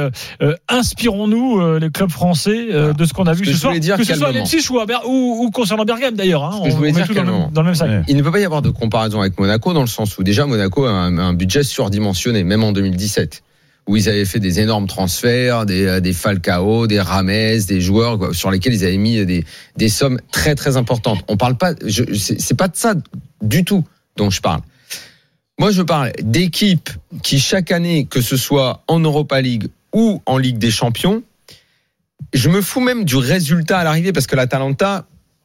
S6: inspirons-nous, les clubs français, de ce qu'on a vu ce soir. Que ce soit Leipzig ou concernant Bergame d'ailleurs.
S7: Je voulais dire
S6: dans le même sac.
S7: Il ne peut pas y avoir de comparaison avec Monaco dans le sens où déjà Monaco a un budget surdimensionné, même en 2017, où ils avaient fait des énormes transferts, des Falcao, des Rames, des joueurs sur lesquels ils avaient mis des sommes très très importantes. On parle pas, c'est pas de ça du tout dont je parle. Moi, je parle d'équipes qui chaque année, que ce soit en Europa League ou en Ligue des Champions, je me fous même du résultat à l'arrivée parce que l'Atalanta,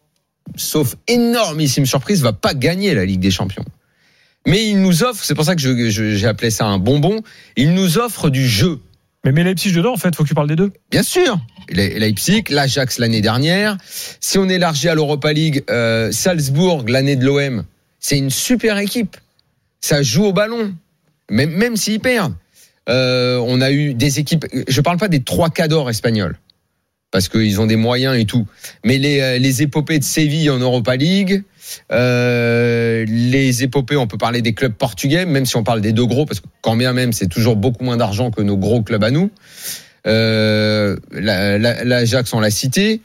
S7: sauf énormissime surprise, va pas gagner la Ligue des Champions. Mais il nous offre, c'est pour ça que j'ai appelé ça un bonbon, il nous offre du jeu.
S6: Mais Leipzig dedans, en fait, faut que tu parles des deux.
S7: Bien sûr. Leipzig, l'Ajax l'année dernière. Si on élargit à l'Europa League, Salzbourg l'année de l'OM, c'est une super équipe. Ça joue au ballon, même s'ils perdent. On a eu des équipes, je parle pas des 3 cadors espagnols, parce qu'ils ont des moyens et tout. Mais les épopées de Séville en Europa League, les épopées, on peut parler des clubs portugais, même si on parle des deux gros, parce que quand bien même, c'est toujours beaucoup moins d'argent que nos gros clubs à nous. L'Ajax, on l'a cité.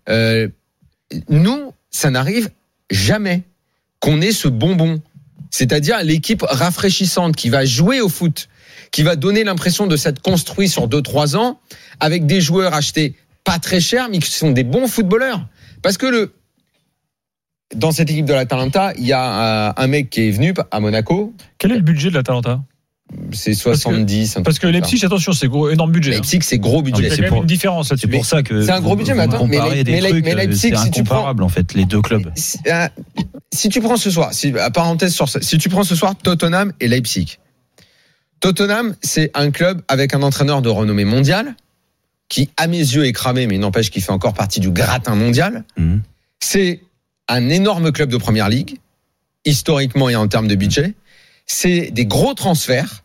S7: Nous, ça n'arrive jamais qu'on ait ce bonbon. C'est-à-dire l'équipe rafraîchissante qui va jouer au foot, qui va donner l'impression de s'être construit sur 2-3 ans, avec des joueurs achetés pas très cher, mais qui sont des bons footballeurs. Parce que dans cette équipe de l'Atalanta, il y a un mec qui est venu à Monaco.
S6: Quel est le budget de l'Atalanta ?
S7: C'est 70.
S6: Parce que Leipzig, attention, c'est gros, énorme budget.
S7: Leipzig, c'est gros budget.
S6: Il y a quand même une différence là-dessus.
S8: C'est pour ça que
S7: c'est un gros budget, mais attends, mais
S8: Leipzig, c'est incomparable en fait, les deux clubs.
S7: Si tu prends ce soir, parenthèse sur ça, si tu prends ce soir Tottenham et Leipzig. Tottenham, c'est un club avec un entraîneur de renommée mondiale, qui, à mes yeux, est cramé, mais il n'empêche qu'il fait encore partie du gratin mondial. C'est un énorme club de première ligue, historiquement et en termes de budget. C'est des gros transferts,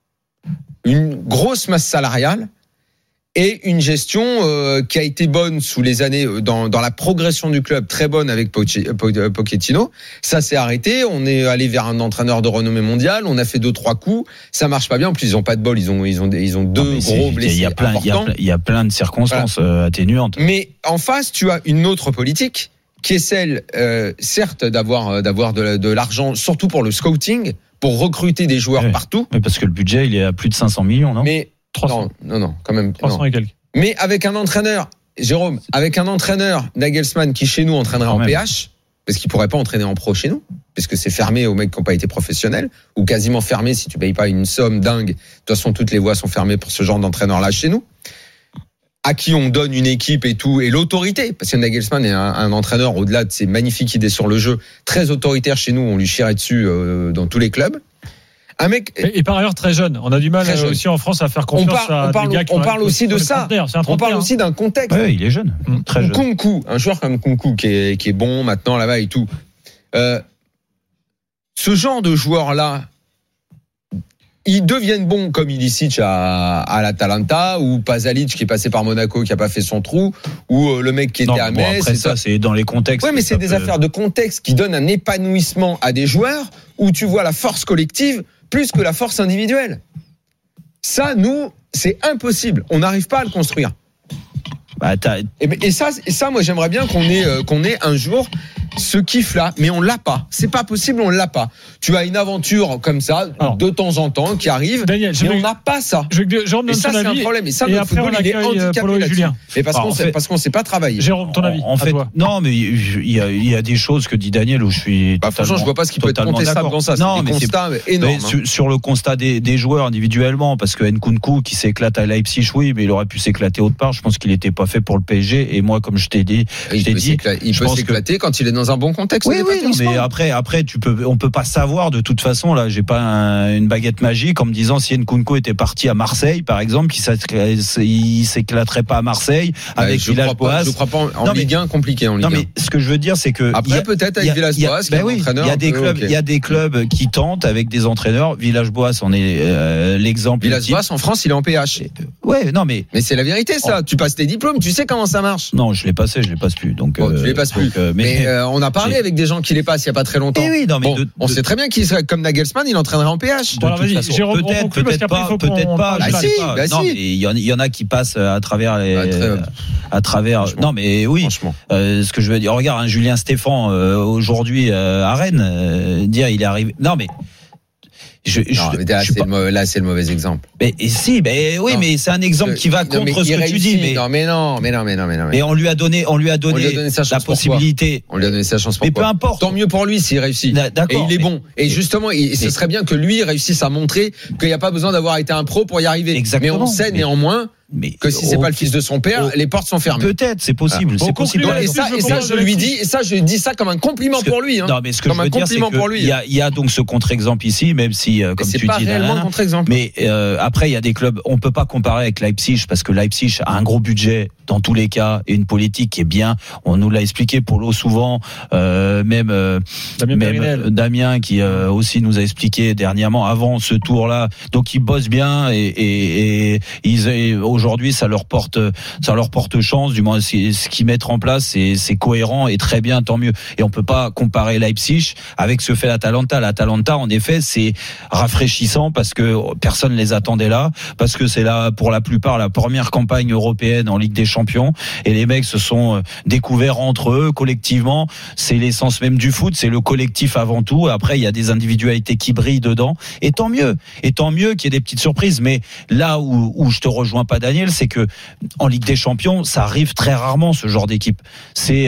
S7: une grosse masse salariale et une gestion qui a été bonne sous les années, dans la progression du club, très bonne avec Pochettino. Ça s'est arrêté, on est allé vers un entraîneur de renommée mondiale, on a fait 2-3 coups, ça marche pas bien, en plus ils ont pas de bol, ils ont deux gros blessés.
S8: Il y a plein de circonstances atténuantes.
S7: Mais en face, tu as une autre politique qui est celle, certes, d'avoir de l'argent, surtout pour le scouting, pour recruter des joueurs partout.
S8: Mais parce que le budget, il est à plus de 500 millions, non ?
S7: Mais
S6: 300.
S7: Non, quand même.
S6: 300 et quelques.
S7: Mais avec un entraîneur, Jérôme, Nagelsmann, qui chez nous entraînerait en PH, parce qu'il pourrait pas entraîner en pro chez nous, parce que c'est fermé aux mecs qui n'ont pas été professionnels, ou quasiment fermé si tu payes pas une somme dingue. De toute façon, toutes les voies sont fermées pour ce genre d'entraîneur-là chez nous. À qui on donne une équipe et tout, et l'autorité, parce que Nagelsmann est un entraîneur, au-delà de ses magnifiques idées sur le jeu, très autoritaire chez nous, on lui chierait dessus dans tous les clubs. Un mec
S6: et par ailleurs très jeune. On a du mal aussi en France à faire confiance à des gars qui
S7: on parle aussi de ça. On parle aussi d'un contexte.
S8: Oui, il est jeune, très jeune.
S7: Nkunku, un joueur comme Nkunku qui est bon maintenant là-bas et tout. Ce genre de joueurs-là, ils deviennent bons comme Ilicic à l'Atalanta, ou Pasalic qui est passé par Monaco qui a pas fait son trou, ou le mec qui était à Metz.
S8: Après ça, c'est dans les contextes.
S7: Ouais, mais c'est des affaires de contexte qui donnent un épanouissement à des joueurs où tu vois la force collective plus que la force individuelle. Ça, nous, c'est impossible. On n'arrive pas à le construire. Et ça, moi, j'aimerais bien qu'on ait un jour ce kiff-là, mais on l'a pas. C'est pas possible, on l'a pas. Tu as une aventure comme ça, de temps en temps, qui arrive,
S6: Daniel,
S7: mais on n'a pas ça.
S6: Et
S7: ça, c'est un problème. Et ça, le football, il est handicapé là-dessus. Mais parce qu'on sait pas travailler.
S6: Jérôme, ton avis?
S8: En fait, non, mais il y a des choses que dit Daniel où je suis
S7: franchement, je vois pas ce qui peut être contestable dans ça.
S8: Non,
S7: mais c'est des constats énormes.
S8: Sur le constat des joueurs individuellement, parce que Nkunku qui s'éclate à Leipzig, oui, mais il aurait pu s'éclater autre part. Je pense qu'il n'était pas fait pour le PSG. Et moi, comme je t'ai dit,
S7: il peut s'éclater quand il est dans un bon contexte.
S8: Oui, mais après, on peut pas savoir de toute façon. Là, j'ai pas une baguette magique en me disant si Nkunku était parti à Marseille, par exemple, il s'éclaterait pas à Marseille avec Villas-Boas.
S7: Je crois pas en Ligue 1 compliqué en Ligue 1.
S8: Non, mais ce que je veux dire, c'est que
S7: après peut-être avec Villas-Boas,
S8: il y a des clubs qui tentent avec des entraîneurs. Villas-Boas en est l'exemple.
S7: Villas-Boas en France, il est en PH.
S8: Ouais, non mais
S7: c'est la vérité ça. Tu passes tes diplômes, tu sais comment ça marche.
S8: Non, je les passe plus. Donc
S7: tu les passes plus. Mais on a parlé avec des gens qui les passent il y a pas très longtemps.
S8: Oui, non, mais
S7: on sait très bien qu'il serait comme Nagelsmann, il entraînerait en PH.
S8: Peut-être pas. Non, mais il y en a qui passent à travers non, mais oui. Ce que je veux dire, regarde, Julien Stéphan aujourd'hui à Rennes, dire il est arrivé. Non, mais.
S7: Là, c'est le mauvais exemple.
S8: Mais mais c'est un exemple qui va contre ce que tu dis.
S7: Mais non.
S8: Mais on lui a donné la possibilité.
S7: On lui a donné sa chance.
S8: Mais peu importe.
S7: Tant mieux pour lui s'il réussit.
S8: D'accord.
S7: Et il est bon. Et justement, ce serait bien que lui réussisse à montrer qu'il n'y a pas besoin d'avoir été un pro pour y arriver.
S8: Exactement.
S7: Mais on sait néanmoins. Mais que si c'est pas le fils de son père, les portes sont fermées.
S8: Peut-être, c'est possible. C'est possible.
S7: Et ça, je lui dis, je dis ça comme un compliment pour lui.
S8: Non, mais ce que je veux dire, c'est que il y a donc ce contre-exemple ici, même si, comme tu dis,
S7: c'est pas réellement un contre-exemple.
S8: Mais après, il y a des clubs. On peut pas comparer avec Leipzig parce que Leipzig a un gros budget dans tous les cas et une politique qui est bien. On nous l'a expliqué Polo souvent, même Damien qui aussi nous a expliqué dernièrement avant ce tour-là. Donc ils bossent bien et aujourd'hui ça leur porte chance, du moins ce qu'ils mettent en place c'est cohérent et très bien, tant mieux. Et on peut pas comparer Leipzig avec ce fait l'Atalanta. L'Atalanta en effet c'est rafraîchissant parce que personne les attendait là, parce que c'est là pour la plupart la première campagne européenne en Ligue des Champions et les mecs se sont découverts entre eux collectivement. C'est l'essence même du foot, c'est le collectif avant tout. Après il y a des individualités qui brillent dedans et tant mieux qu'il y ait des petites surprises. Mais là où je te rejoins pas Daniel, c'est que en Ligue des Champions, ça arrive très rarement ce genre d'équipe. C'est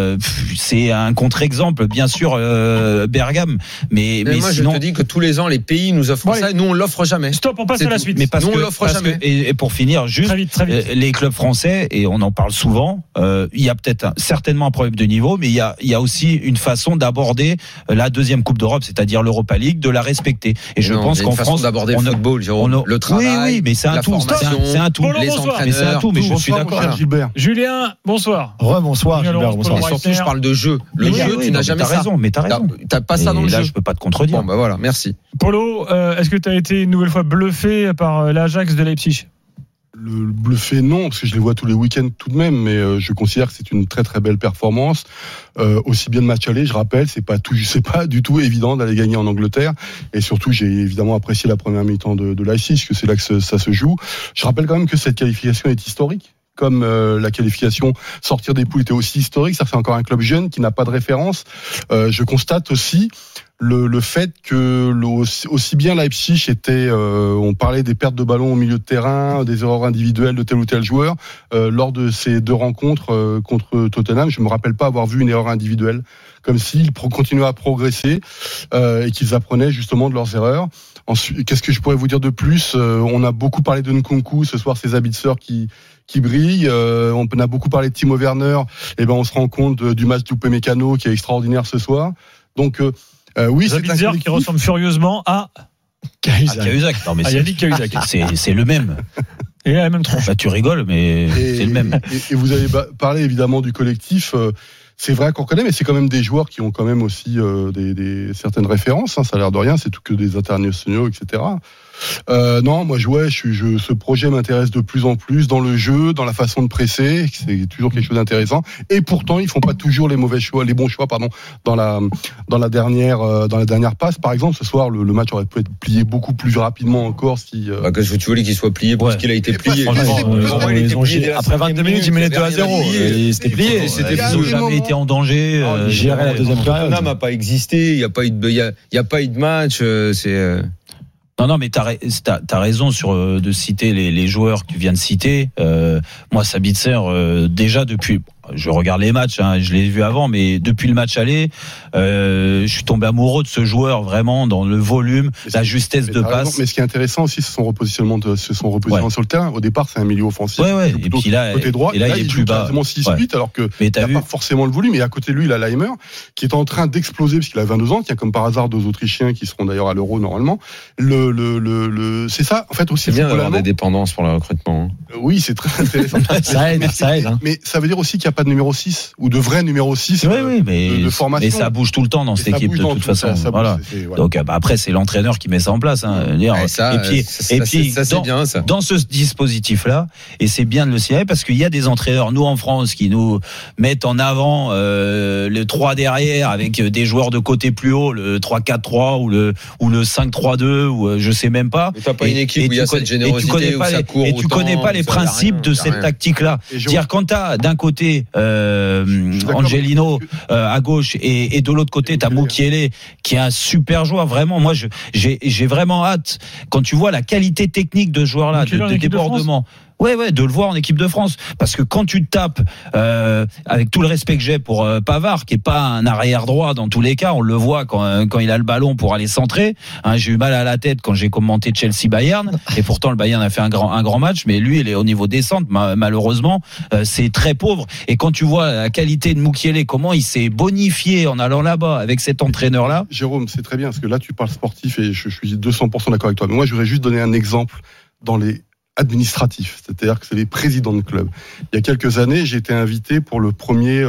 S8: un contre-exemple, bien sûr, Bergame, mais
S7: moi
S8: sinon,
S7: je te dis que tous les ans les pays nous offrent ça et nous on l'offre jamais.
S6: Stop, on passe à la suite.
S8: Mais nous on l'offre jamais. Et pour finir, juste très vite. Les clubs français, et on en parle souvent, il y a peut-être certainement un problème de niveau, mais il y a aussi une façon d'aborder la deuxième Coupe d'Europe, c'est-à-dire l'Europa League, de la respecter. Et je pense qu'en France,
S7: d'aborder le football, le travail,
S8: mais c'est un tout. C'est un tout.
S7: Les entraîneurs,
S8: c'est un tout, mais je suis d'accord.
S6: Gilbert. Julien, bonsoir.
S13: Bonsoir, Gilbert. Bonsoir.
S7: Et surtout, je parle de jeu. Le jeu, tu n'as jamais ça.
S8: Mais t'as raison.
S7: T'as pas ça dans le jeu.
S8: Là, je peux pas te contredire.
S7: Bon, bah voilà, merci.
S6: Polo, est-ce que tu as été une nouvelle fois bluffé par l'Ajax de Leipzig?
S13: Le bluffé, non, parce que je les vois tous les week-ends tout de même, mais je considère que c'est une très très belle performance. Aussi bien de match aller, je rappelle, c'est pas du tout évident d'aller gagner en Angleterre. Et surtout, j'ai évidemment apprécié la première mi-temps de Leipzig, que c'est là que ça se joue. Je rappelle quand même que cette qualification est historique. Comme la qualification sortir des poules était aussi historique, ça fait encore un club jeune qui n'a pas de référence. Je constate aussi le fait que aussi bien Leipzig était, on parlait des pertes de ballon au milieu de terrain, des erreurs individuelles de tel ou tel joueur. Lors de ces deux rencontres contre Tottenham, je me rappelle pas avoir vu une erreur individuelle, comme s'ils continuaient à progresser et qu'ils apprenaient justement de leurs erreurs. Ensuite, qu'est-ce que je pourrais vous dire de plus ? On a beaucoup parlé de Nkunku ce soir, ses Sabitzer qui brille. On a beaucoup parlé de Timo Werner. Et on se rend compte du match d'Upamecano qui est extraordinaire ce soir. Donc oui, c'est un collectif
S6: qui ressemble furieusement à
S8: Cahuzac. Non mais
S6: Yannick Cahuzac.
S8: C'est le même.
S6: Et la même tronche.
S8: Bah, tu rigoles, mais c'est le même.
S13: Et vous avez parlé évidemment du collectif. C'est vrai qu'on connaît, mais c'est quand même des joueurs qui ont quand même aussi certaines références. Ça a l'air de rien, c'est tout que des internationaux, etc. Non, moi ce projet m'intéresse de plus en plus dans le jeu, dans la façon de presser, c'est toujours quelque chose d'intéressant. Et pourtant, ils font pas toujours les bons choix, dans la dernière passe. Par exemple, ce soir, le match aurait pu être plié beaucoup plus rapidement encore si.
S7: Tu voulais qu'il soit plié parce qu'il a été plié.
S6: Après 22 minutes, il menait 2-0. C'était plié.
S8: Ils n'ont jamais été en danger.
S6: Gérer la deuxième période.
S7: Tottenham n'a pas existé. Il n'y a pas eu de match.
S8: Non, mais t'as raison de citer les joueurs que tu viens de citer. Moi, Sabitzer, déjà depuis. Je regarde les matchs, je l'ai vu avant, mais depuis le match aller, je suis tombé amoureux de ce joueur vraiment dans le volume, la justesse de passe.
S13: Mais ce qui est intéressant aussi, c'est son repositionnement sur le terrain. Au départ, c'est un milieu offensif.
S8: Et puis là,
S13: côté droit,
S8: il est plus bas.
S13: Quasiment 6-8, alors que il n'a pas forcément le volume. Et à côté de lui, il a Leimer, qui est en train d'exploser parce qu'il a 22 ans, qui a comme par hasard 2 Autrichiens qui seront d'ailleurs à l'Euro normalement. C'est ça, en fait, aussi.
S7: C'est bien d'avoir des dépendances pour le recrutement.
S13: Oui, c'est très intéressant.
S6: Ça aide.
S13: Mais ça veut dire aussi qu'il n'y a pas de numéro 6 ou de vrai numéro 6
S8: de
S13: formation.
S8: Mais ça bouge tout le temps dans cette équipe de toute façon. Voilà. Donc après c'est l'entraîneur qui met ça en place. Et puis dans ce dispositif là, et c'est bien de le signaler parce qu'il y a des entraîneurs nous en France qui nous mettent en avant le 3 derrière avec des joueurs de côté plus haut, le 3-4-3 ou le 5-3-2 ou je sais même pas.
S7: Mais t'as pas une équipe où il y a cette générosité où ça court autant.
S8: Et tu connais pas les principes de cette tactique là. Dire quand t'as d'un côté Angelino à gauche et de l'autre côté t'as Mukiele qui est un super joueur vraiment. Moi j'ai vraiment hâte quand tu vois la qualité technique de ce joueur là, de débordement. Ouais, de le voir en équipe de France. Parce que quand tu te tapes, avec tout le respect que j'ai pour Pavard, qui est pas un arrière droit dans tous les cas, on le voit quand il a le ballon pour aller centrer. J'ai eu mal à la tête quand j'ai commenté Chelsea-Bayern, et pourtant le Bayern a fait un grand match, mais lui, il est au niveau descente, malheureusement, c'est très pauvre. Et quand tu vois la qualité de Mukiele, comment il s'est bonifié en allant là-bas avec cet entraîneur-là.
S13: Jérôme, c'est très bien, parce que là, tu parles sportif, et je suis 200% d'accord avec toi. Mais moi, je voudrais juste donner un exemple dans les administratif, c'est-à-dire que c'est les présidents de club. Il y a quelques années, j'ai été invité pour le premier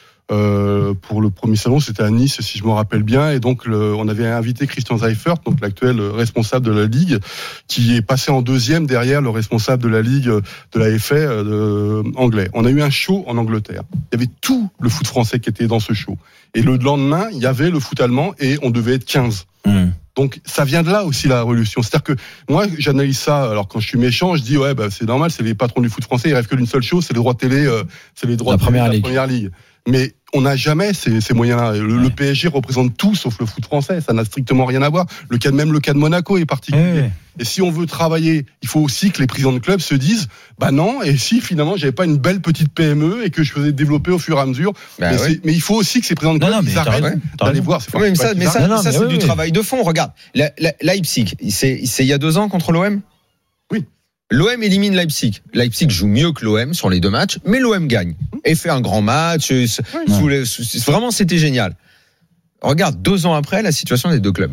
S13: salon, c'était à Nice si je me rappelle bien, et donc on avait invité Christian Seifert, donc l'actuel responsable de la Ligue, qui est passé en deuxième derrière le responsable de la Ligue de la FA anglais. On a eu un show en Angleterre. Il y avait tout le foot français qui était dans ce show. Et le lendemain, il y avait le foot allemand et on devait être 15. Donc ça vient de là aussi la révolution. C'est-à-dire que moi j'analyse ça. Alors quand je suis méchant, je dis c'est normal, c'est les patrons du foot français, ils rêvent que d'une seule chose, c'est les droits de télé, c'est les droits de la première ligue. Mais on n'a jamais ces moyens-là. Le PSG représente tout sauf le foot français. Ça n'a strictement rien à voir. Même le cas de Monaco est particulier. Et si on veut travailler, il faut aussi que les présidents de club se disent non, et si finalement j'avais pas une belle petite PME et que je faisais développer au fur et à mesure. Mais il faut aussi que ces présidents de club arrêtent d'aller voir.
S7: Mais ça c'est du travail de fond. Regarde, Leipzig, c'est il y a 2 ans contre l'OM.
S13: Oui.
S7: L'OM élimine Leipzig. Leipzig joue mieux que l'OM sur les 2 matchs, mais l'OM gagne et fait un grand match. Vraiment, c'était génial. Regarde, 2 ans après, la situation des 2 clubs.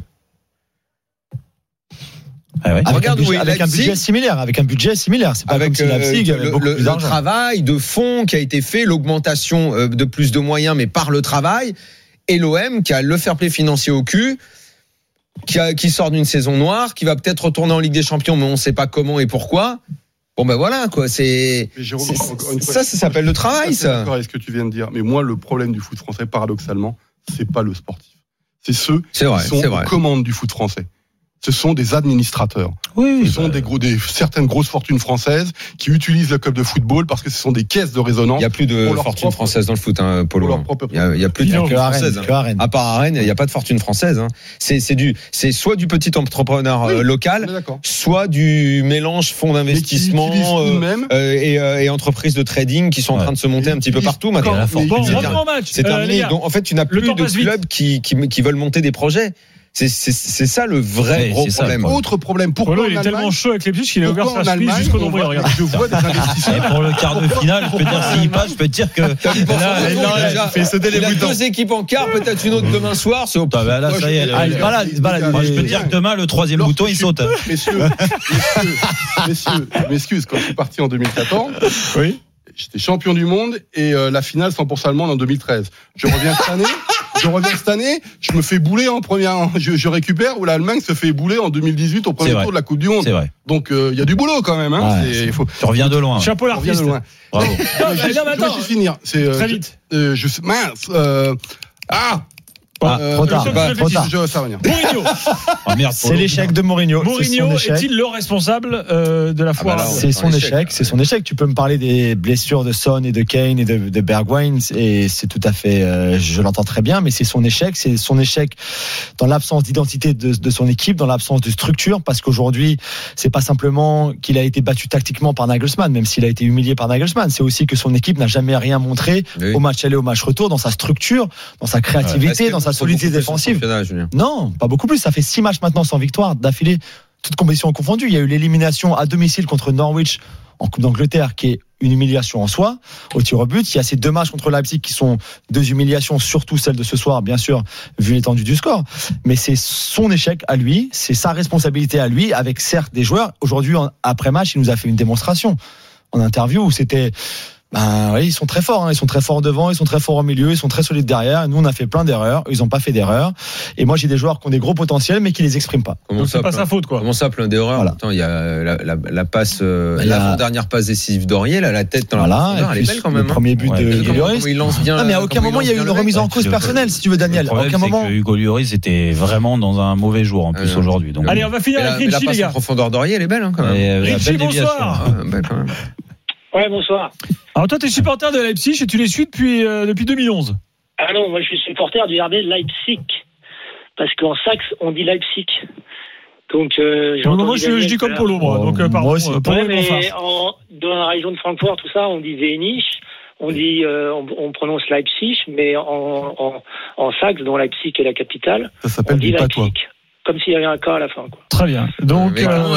S6: Avec un budget similaire. C'est pas
S7: avec
S6: comme si Leipzig avait beaucoup plus d'argent.
S7: Le travail de fond qui a été fait, l'augmentation de plus de moyens, mais par le travail, et l'OM qui a le fair play financier au cul, qui sort d'une saison noire, qui va peut-être retourner en Ligue des Champions, mais on ne sait pas comment et pourquoi. Voilà quoi. Ça s'appelle le travail.
S13: Ça. D'accord avec ce que tu viens de dire, mais moi le problème du foot français, paradoxalement, c'est pas le sportif, c'est ceux qui sont aux commandes du foot français. Ce sont des administrateurs. Ce sont certaines grosses fortunes françaises qui utilisent le club de football parce que ce sont des caisses de résonance.
S7: Il n'y a plus de fortune française dans le foot, Polo. Il y a plus de fortune française. À part à Rennes, il n'y a pas de fortune française. C'est soit du petit entrepreneur local, soit du mélange fonds d'investissement et entreprises de trading qui sont en train de se monter un petit peu partout maintenant. C'est terminé. Donc en fait, tu n'as plus de clubs qui veulent monter des projets. C'est ça le vrai gros problème.
S13: Autre problème. Pourquoi
S6: il est tellement chaud avec les Leipzig qu'il a ouvert sa chemise jusqu'au nombril. Regarde,
S13: je vois des investisseurs.
S8: Et pour le quart de finale, je peux dire s'il passe, je peux te dire que
S7: il fait sauter les boutons. 2 équipes en quart, peut-être une autre demain soir.
S8: Là, ça y est, il se balade. Je peux te dire que demain, le 3e bouton, il saute.
S13: Messieurs, quand je suis parti en 2014, j'étais champion du monde et la finale 100% allemande en 2013. Je reviens cette année. Je reviens cette année, je me fais bouler en première, je récupère où l'Allemagne se fait bouler en 2018 au premier tour de la Coupe du Monde.
S8: C'est vrai.
S13: Donc il y a du boulot quand même. Hein.
S8: Tu reviens de loin.
S6: Chapeau l'artiste.
S8: Bravo.
S13: Je vais juste finir.
S6: Très vite.
S14: Trop tard.
S13: Ça va venir.
S6: Mourinho.
S14: C'est l'échec de Mourinho.
S6: Mourinho est-il le responsable de la foire?
S14: C'est son échec. C'est son échec. Tu peux me parler des blessures de Son et de Kane et de Bergwijn, et c'est tout à fait, je l'entends très bien, mais c'est son échec. C'est son échec dans l'absence d'identité de son équipe, dans l'absence de structure, parce qu'aujourd'hui, c'est pas simplement qu'il a été battu tactiquement par Nagelsmann, même s'il a été humilié par Nagelsmann. C'est aussi que son équipe n'a jamais rien montré au match aller, au match retour, dans sa structure, dans sa créativité, dans sa solidité défensive. Non, pas beaucoup plus. Ça fait 6 matchs maintenant sans victoire d'affilée, toutes compétitions confondues. Il y a eu l'élimination à domicile contre Norwich en Coupe d'Angleterre, qui est une humiliation en soi, au tir au but. Il y a ces 2 matchs contre Leipzig qui sont 2 humiliations, surtout celle de ce soir, bien sûr, vu l'étendue du score. Mais c'est son échec à lui, c'est sa responsabilité à lui, avec certes des joueurs. Aujourd'hui, après match, il nous a fait une démonstration en interview où c'était... oui, ils sont très forts, ils sont très forts devant, ils sont très forts au milieu, ils sont très solides derrière. Nous, on a fait plein d'erreurs, ils n'ont pas fait d'erreurs. Et moi, j'ai des joueurs qui ont des gros potentiels, mais qui les expriment pas.
S6: Donc c'est pas sa faute, quoi.
S7: Comment ça, plein d'erreurs?
S14: Voilà.
S7: Attends, il y a la passe, l'avant-dernière passe décisive d'Aurier, la tête dans la elle est belle quand même.
S14: Le premier but de Hugo Lloris.
S7: Il lance bien.
S14: Non, mais à aucun moment il y a eu une remise en cause personnelle, si tu veux, Daniel.
S8: À aucun moment. Hugo Lloris était vraiment dans un mauvais jour en plus aujourd'hui. Donc.
S6: Allez, on va finir avec Richie, les gars.
S7: La passe en profondeur d'Aurier, elle est belle quand même.
S6: Richie, bonsoir.
S7: Belle quand même.
S15: Ouais, bonsoir.
S6: Alors toi, tu es supporter de Leipzig et tu les suis depuis 2011.
S15: Ah non, moi je suis supporter du RB Leipzig. Parce qu'en Saxe, on dit Leipzig. Donc,
S6: moi, je dis comme Polo, moi. Donc, pardon.
S15: Mais dans la région de Francfort, tout ça, on dit Wenig. On dit, on prononce Leipzig, mais en Saxe, dont Leipzig est la capitale,
S13: ça s'appelle
S15: on dit
S13: du patois.
S15: Leipzig. Comme s'il y avait un cas à la fin, quoi.
S6: Très bien. Donc,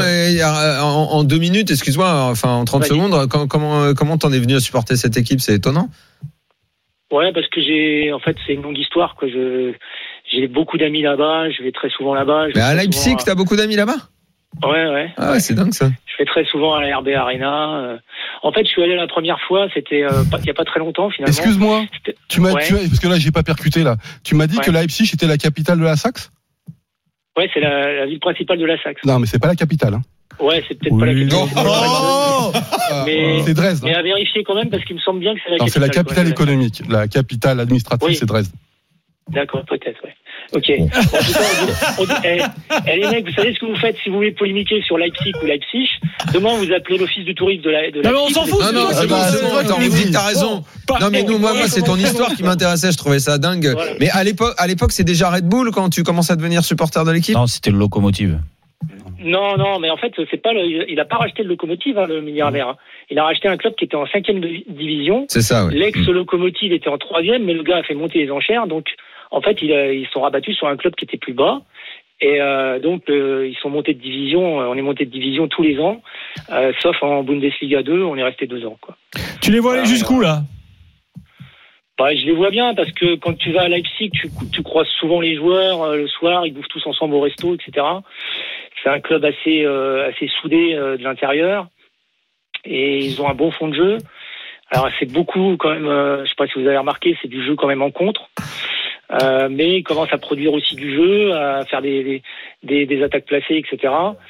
S7: en 2 minutes, excuse-moi, enfin en 30 secondes, comment t'en es venu à supporter cette équipe? C'est étonnant.
S15: Ouais, parce que c'est une longue histoire, quoi. J'ai beaucoup d'amis là-bas, je vais très souvent là-bas.
S7: Mais à Leipzig, t'as beaucoup d'amis là-bas?
S15: Ouais.
S7: Ah ouais, c'est dingue ça.
S15: Je vais très souvent à la RB Arena. En fait, je suis allé la première fois, c'était il y a pas très longtemps finalement.
S13: Excuse-moi, parce que là j'ai pas percuté là. Tu m'as dit que Leipzig était la capitale de la Saxe?
S15: Ouais, c'est la ville principale de la Saxe.
S13: Non, mais c'est pas la capitale. Hein.
S15: Ouais, c'est peut-être pas la capitale. Mais
S13: c'est Dresde.
S15: Mais à vérifier quand même, parce qu'il me semble bien que c'est la capitale.
S13: Non, c'est la capitale économique. La capitale administrative, c'est Dresde.
S15: D'accord, peut-être, ouais. Ok. Bon. En tout cas, les mecs, vous savez ce que vous faites si vous voulez polémiquer sur Leipzig ou Leipzig? Demain, vous appelez l'office du tourisme de Leipzig.
S6: Non, mais on s'en fout.
S7: Non, c'est bon. T'as raison. Non, mais nous, moi, c'est ton histoire qui m'intéressait. Je trouvais ça dingue. Voilà. Mais à l'époque, c'est déjà Red Bull quand tu commences à devenir supporter de l'équipe?
S8: Non, c'était le Locomotive.
S15: Non, mais en fait, c'est pas il a pas racheté le Locomotive, le milliardaire. Il a racheté un club qui était en 5e division.
S7: C'est ça, oui.
S15: L'ex-Locomotive était en 3e, mais le gars a fait monter les enchères, donc. En fait, ils sont rabattus sur un club qui était plus bas. Et donc, ils sont montés de division. On est monté de division tous les ans. Sauf en Bundesliga 2, on est resté 2 ans, quoi.
S6: Tu les vois aller jusqu'où, là?
S15: Je les vois bien, parce que quand tu vas à Leipzig, tu croises souvent les joueurs. Le soir, ils bouffent tous ensemble au resto, etc. C'est un club assez soudé de l'intérieur. Et ils ont un bon fond de jeu. Alors, c'est beaucoup, quand même, je sais pas si vous avez remarqué, c'est du jeu quand même en contre. Mais ils commencent à produire aussi du jeu, à faire des attaques placées, etc.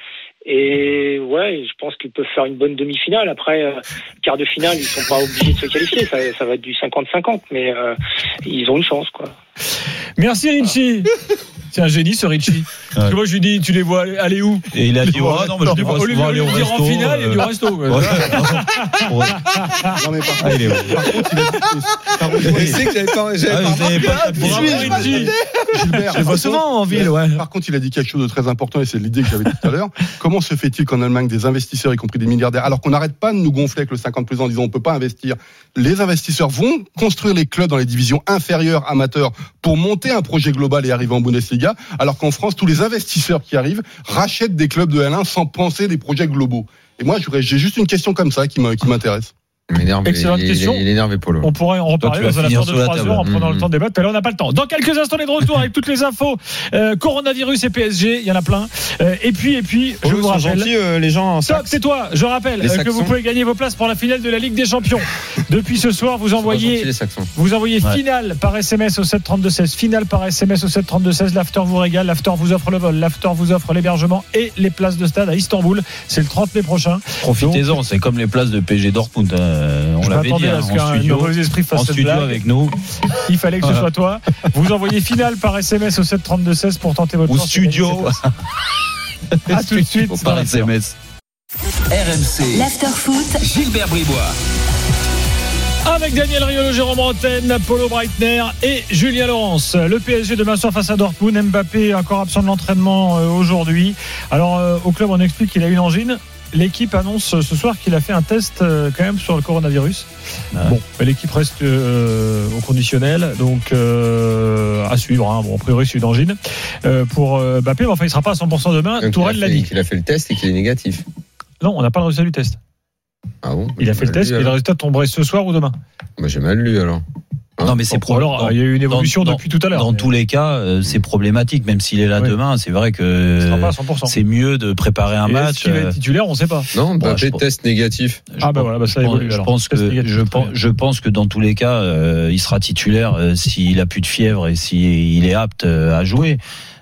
S15: Et ouais, je pense qu'ils peuvent faire une bonne demi-finale. Après, quart de finale, ils sont pas obligés de se qualifier. Ça va être du 50-50, mais ils ont une chance, quoi.
S6: Merci Richie. C'est un génie ce Richie. Parce que moi je lui dis, tu les vois aller où?
S8: Et il a dit, non, mais je les vois souvent aller au resto.
S6: En finale, il y a du resto.
S13: Non, mais par contre,
S7: il sait que j'avais pas
S6: Richie.
S14: Je le vois souvent en ville, ouais.
S13: Par contre, il a dit quelque chose de très important, et c'est l'idée que j'avais dit tout à l'heure. Comment se fait-il qu'en Allemagne, des investisseurs, y compris des milliardaires, alors qu'on n'arrête pas de nous gonfler avec le 50% en disant on peut pas investir, les investisseurs vont construire les clubs dans les divisions inférieures amateurs pour monter un projet global et arriver en Bundesliga, alors qu'en France, tous les investisseurs qui arrivent rachètent des clubs de L1 sans penser des projets globaux. Et moi, j'ai juste une question comme ça qui m'intéresse.
S6: Excellente question.
S7: Il est énervé, Polo.
S6: On pourrait en reparler dans un instant de 3 heures en prenant le temps de débattre. Mais là, on n'a pas le temps. Dans quelques instants, on est de retour avec toutes les infos. Coronavirus et PSG, il y en a plein. Et puis, je vous rappelle.
S7: Gentils, les gens.
S6: Top, c'est toi. Je rappelle que vous pouvez gagner vos places pour la finale de la Ligue des Champions. Depuis ce soir, vous envoyez finale par SMS au 732-16. Finale par SMS au 732-16. L'after vous régale. L'after vous offre le vol. L'after vous offre l'hébergement et les places de stade à Istanbul. C'est le 30 mai prochain.
S8: Profitez-en, c'est comme les places de PSG Dortmund. On l'avait dit en studio avec nous.
S6: Il fallait que ce soit toi. Vous envoyez finale par SMS au 732-16 pour tenter votre chance.
S8: Au studio.
S6: À tout de suite
S8: par SMS.
S1: RMC. L'after-foot.
S2: Gilbert Bribois.
S6: Avec Daniel Riolo, Jérôme Bretagne, Paulo Breitner et Julien Laurence. Le PSG demain soir face à Dortmund. Mbappé encore absent de l'entraînement aujourd'hui. Alors au club on explique qu'il a une angine. L'équipe annonce ce soir qu'il a fait un test quand même sur le coronavirus. Bon, l'équipe reste au conditionnel, donc à suivre. Hein. Bon, a priori c'est une angine pour Mbappé, mais enfin il sera pas à 100% demain.
S7: Donc
S6: Tourelle l'a dit.
S7: Il a fait le test et qu'il est négatif.
S6: Non, on n'a pas le résultat du test.
S7: Ah bon?
S6: Il a fait le test et le résultat tomberait ce soir ou demain.
S7: Moi j'ai mal lu alors.
S8: Non mais c'est
S6: alors il y a eu une évolution depuis tout à l'heure.
S8: Dans tous les cas, c'est problématique. Même s'il est là demain, c'est vrai que c'est mieux de préparer un match.
S6: Est-ce qu'il va être titulaire, on ne sait pas.
S7: Non, Mbappé test négatif.
S6: Ça évolue.
S8: Je pense que dans tous les cas, il sera titulaire s'il a plus de fièvre et s'il est apte à jouer.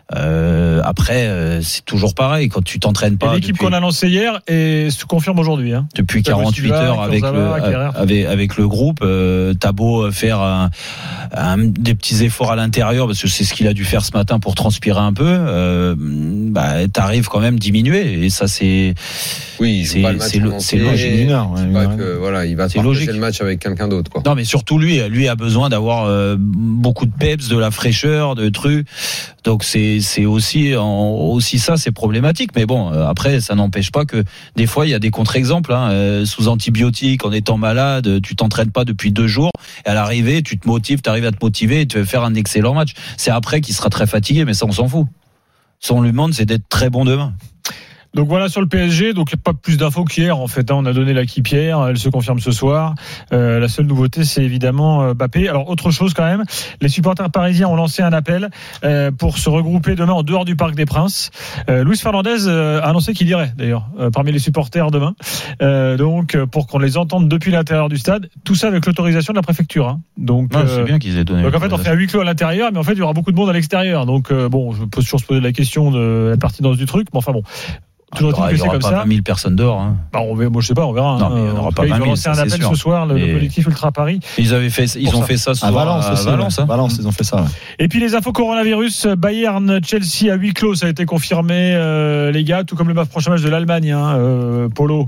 S8: Après, c'est toujours pareil quand tu t'entraînes pas.
S6: Et l'équipe qu'on a lancée hier se confirme aujourd'hui. Hein.
S8: Depuis 48 heures avec le groupe, t'as beau faire des petits efforts à l'intérieur parce que c'est ce qu'il a dû faire ce matin pour transpirer un peu. T'arrives quand même diminué et ça c'est.
S7: Oui, c'est logique. Voilà, il va partager le match avec quelqu'un d'autre. Quoi.
S8: Non, mais surtout lui a besoin d'avoir beaucoup de peps, de la fraîcheur, de trucs. Donc c'est aussi ça, c'est problématique. Mais bon, après, ça n'empêche pas que des fois, il y a des contre-exemples. Sous antibiotiques, en étant malade, tu t'entraînes pas depuis 2 jours. Et à l'arrivée, tu te motives, tu arrives à te motiver et tu vas faire un excellent match. C'est après qu'il sera très fatigué, mais ça, on s'en fout. Ce qu'on lui demande, c'est d'être très bon demain.
S6: Donc voilà sur le PSG, donc il n'y a pas plus d'infos qu'hier en fait. On a donné l'équipe hier, elle se confirme ce soir. La seule nouveauté, c'est évidemment Mbappé. Alors autre chose quand même, les supporters parisiens ont lancé un appel pour se regrouper demain en dehors du Parc des Princes. Luis Fernandez a annoncé qu'il irait d'ailleurs parmi les supporters demain. Donc pour qu'on les entende depuis l'intérieur du stade, tout ça avec l'autorisation de la préfecture. Hein. Donc
S8: c'est bien qu'ils aient donné.
S6: Donc en fait on fait un huis clos à l'intérieur, mais en fait il y aura beaucoup de monde à l'extérieur. Donc bon, je peux toujours se poser la question de la pertinence du truc, mais enfin bon.
S8: Il n'y aura pas 20 000 personnes dehors. Hein.
S6: Moi, je sais pas, on verra.
S8: Non, mais il n'y en aura pas 20 000.
S6: Ils ont lancé un appel ce soir, le collectif Ultra Paris.
S8: Ils ont fait ça ce soir
S14: à Valence. Valence, ils ont fait ça. Ouais.
S6: Et puis les infos coronavirus, Bayern-Chelsea à huis clos, ça a été confirmé, les gars, tout comme le prochain match de l'Allemagne, Polo,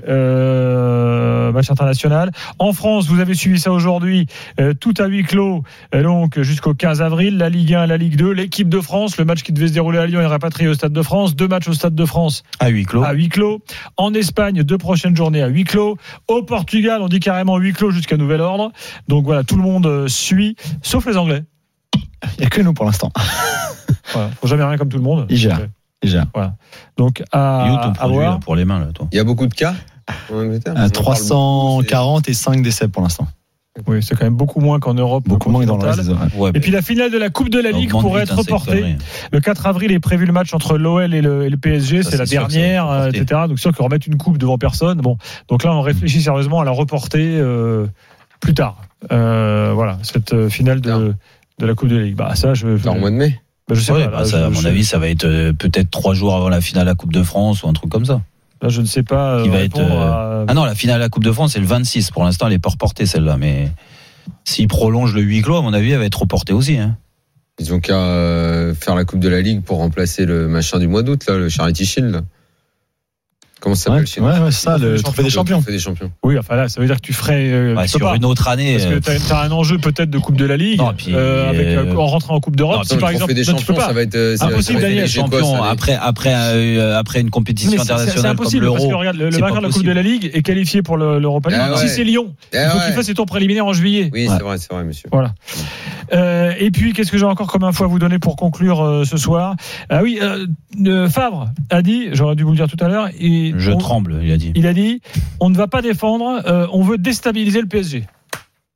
S6: match international. En France, vous avez suivi ça aujourd'hui, tout à huis clos, donc jusqu'au 15 avril, la Ligue 1, la Ligue 2, l'équipe de France, le match qui devait se dérouler à Lyon est rapatrié au Stade de France, 2 matchs au Stade de France.
S8: À huis clos.
S6: En Espagne, 2 prochaines journées à huis clos. Au Portugal, on dit carrément huis clos jusqu'à nouvel ordre. Donc voilà, tout le monde suit, sauf les Anglais.
S14: Il n'y a que nous pour l'instant.
S6: Voilà, faut jamais rien comme tout le monde.
S14: Il gère.
S6: Voilà. Donc à voir.
S8: Pour les mains là, toi.
S7: Il y a beaucoup de cas en Angleterre.
S14: 340 et 5 décès pour l'instant.
S6: Oui, c'est quand même beaucoup moins qu'en Europe.
S14: Beaucoup moins que dans le reste.
S6: Et puis la finale de la Coupe de la Ligue pourrait être reportée. Le 4 avril est prévu le match entre l'OL et le PSG. C'est la dernière, etc. Donc sûr qu'on remettre une coupe devant personne. Bon, donc là on réfléchit sérieusement à la reporter plus tard. Voilà, cette finale de la Coupe de la Ligue.
S7: Ça, en mois de mai.
S6: Je sais pas.
S8: À mon avis, ça va être peut-être 3 jours avant la finale de la Coupe de France ou un truc comme ça.
S6: Là, je ne sais pas.
S8: Ah non, la finale de la Coupe de France, c'est le 26. Pour l'instant, elle n'est pas reportée, celle-là. Mais s'ils prolongent le huis clos, à mon avis, elle va être reportée aussi. Hein.
S7: Ils ont qu'à faire la Coupe de la Ligue pour remplacer le machin du mois d'août, là, le Charity Shield. Là. Comment ça s'appelle chez nous ?
S14: Ouais, c'est ça, le Trophée des Champions.
S6: Oui, enfin là, ça veut dire que tu ferais.
S8: Sur une autre année.
S6: Parce que tu as un enjeu peut-être de Coupe de la Ligue, en rentrant en Coupe d'Europe.
S7: Si par exemple, des champions, ça va être
S6: impossible Daniel.
S8: Champion après une compétition internationale.
S6: C'est impossible parce que regarde, le vainqueur de la Coupe de la Ligue est qualifié pour l'Europa League. Si c'est Lyon, il faut qu'il fasse ses tours préliminaires en juillet.
S7: Oui, c'est vrai, monsieur.
S6: Voilà. Et puis, qu'est-ce que j'ai encore comme info à vous donner pour conclure ce soir ? Ah oui, Favre a dit, j'aurais dû vous le dire tout à l'heure.
S8: Je tremble, il a dit.
S6: Il a dit, on ne va pas défendre, on veut déstabiliser le PSG.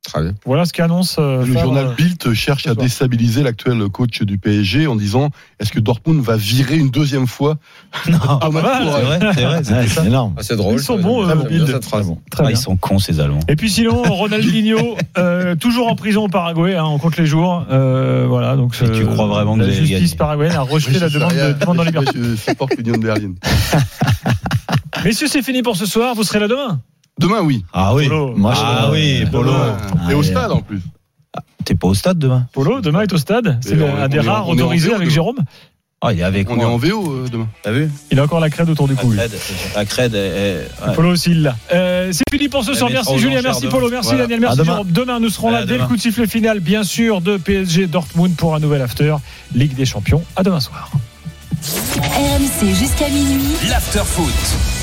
S7: Très bien.
S6: Voilà ce qu'annonce
S13: le journal Bild cherche à déstabiliser l'actuel coach du PSG en disant est-ce que Dortmund va virer une deuxième fois?
S8: Non, c'est énorme.
S7: C'est drôle.
S6: Ils sont bons, Bild.
S8: Ils sont cons ces Allemands.
S6: Et puis sinon, Ronaldinho, toujours en prison au Paraguay, on compte les jours. Voilà, donc
S8: tu crois vraiment que
S6: la justice paraguayenne a rejeté la demande en liberté.
S13: Je supporte l'Union de Berlin.
S6: Messieurs, c'est fini pour ce soir. Vous serez là demain?
S13: Demain, oui.
S8: Ah oui.
S6: Polo.
S8: Polo.
S13: Et au stade en plus.
S8: T'es pas au stade demain?
S6: Polo, demain est au stade. C'est un des rares autorisés avec Jérôme.
S8: Ah, il est avec
S13: moi. On est en VO demain.
S8: T'as vu?
S6: Il a encore la crède autour du cou.
S8: La crède
S6: Polo aussi, il l'a. C'est fini pour ce soir. Merci Julien, merci Polo, merci Daniel, merci Jérôme. Demain, nous serons là dès le coup de sifflet final, bien sûr, de PSG Dortmund pour un nouvel after Ligue des Champions. À demain soir.
S1: RMC jusqu'à minuit.
S2: L'after foot.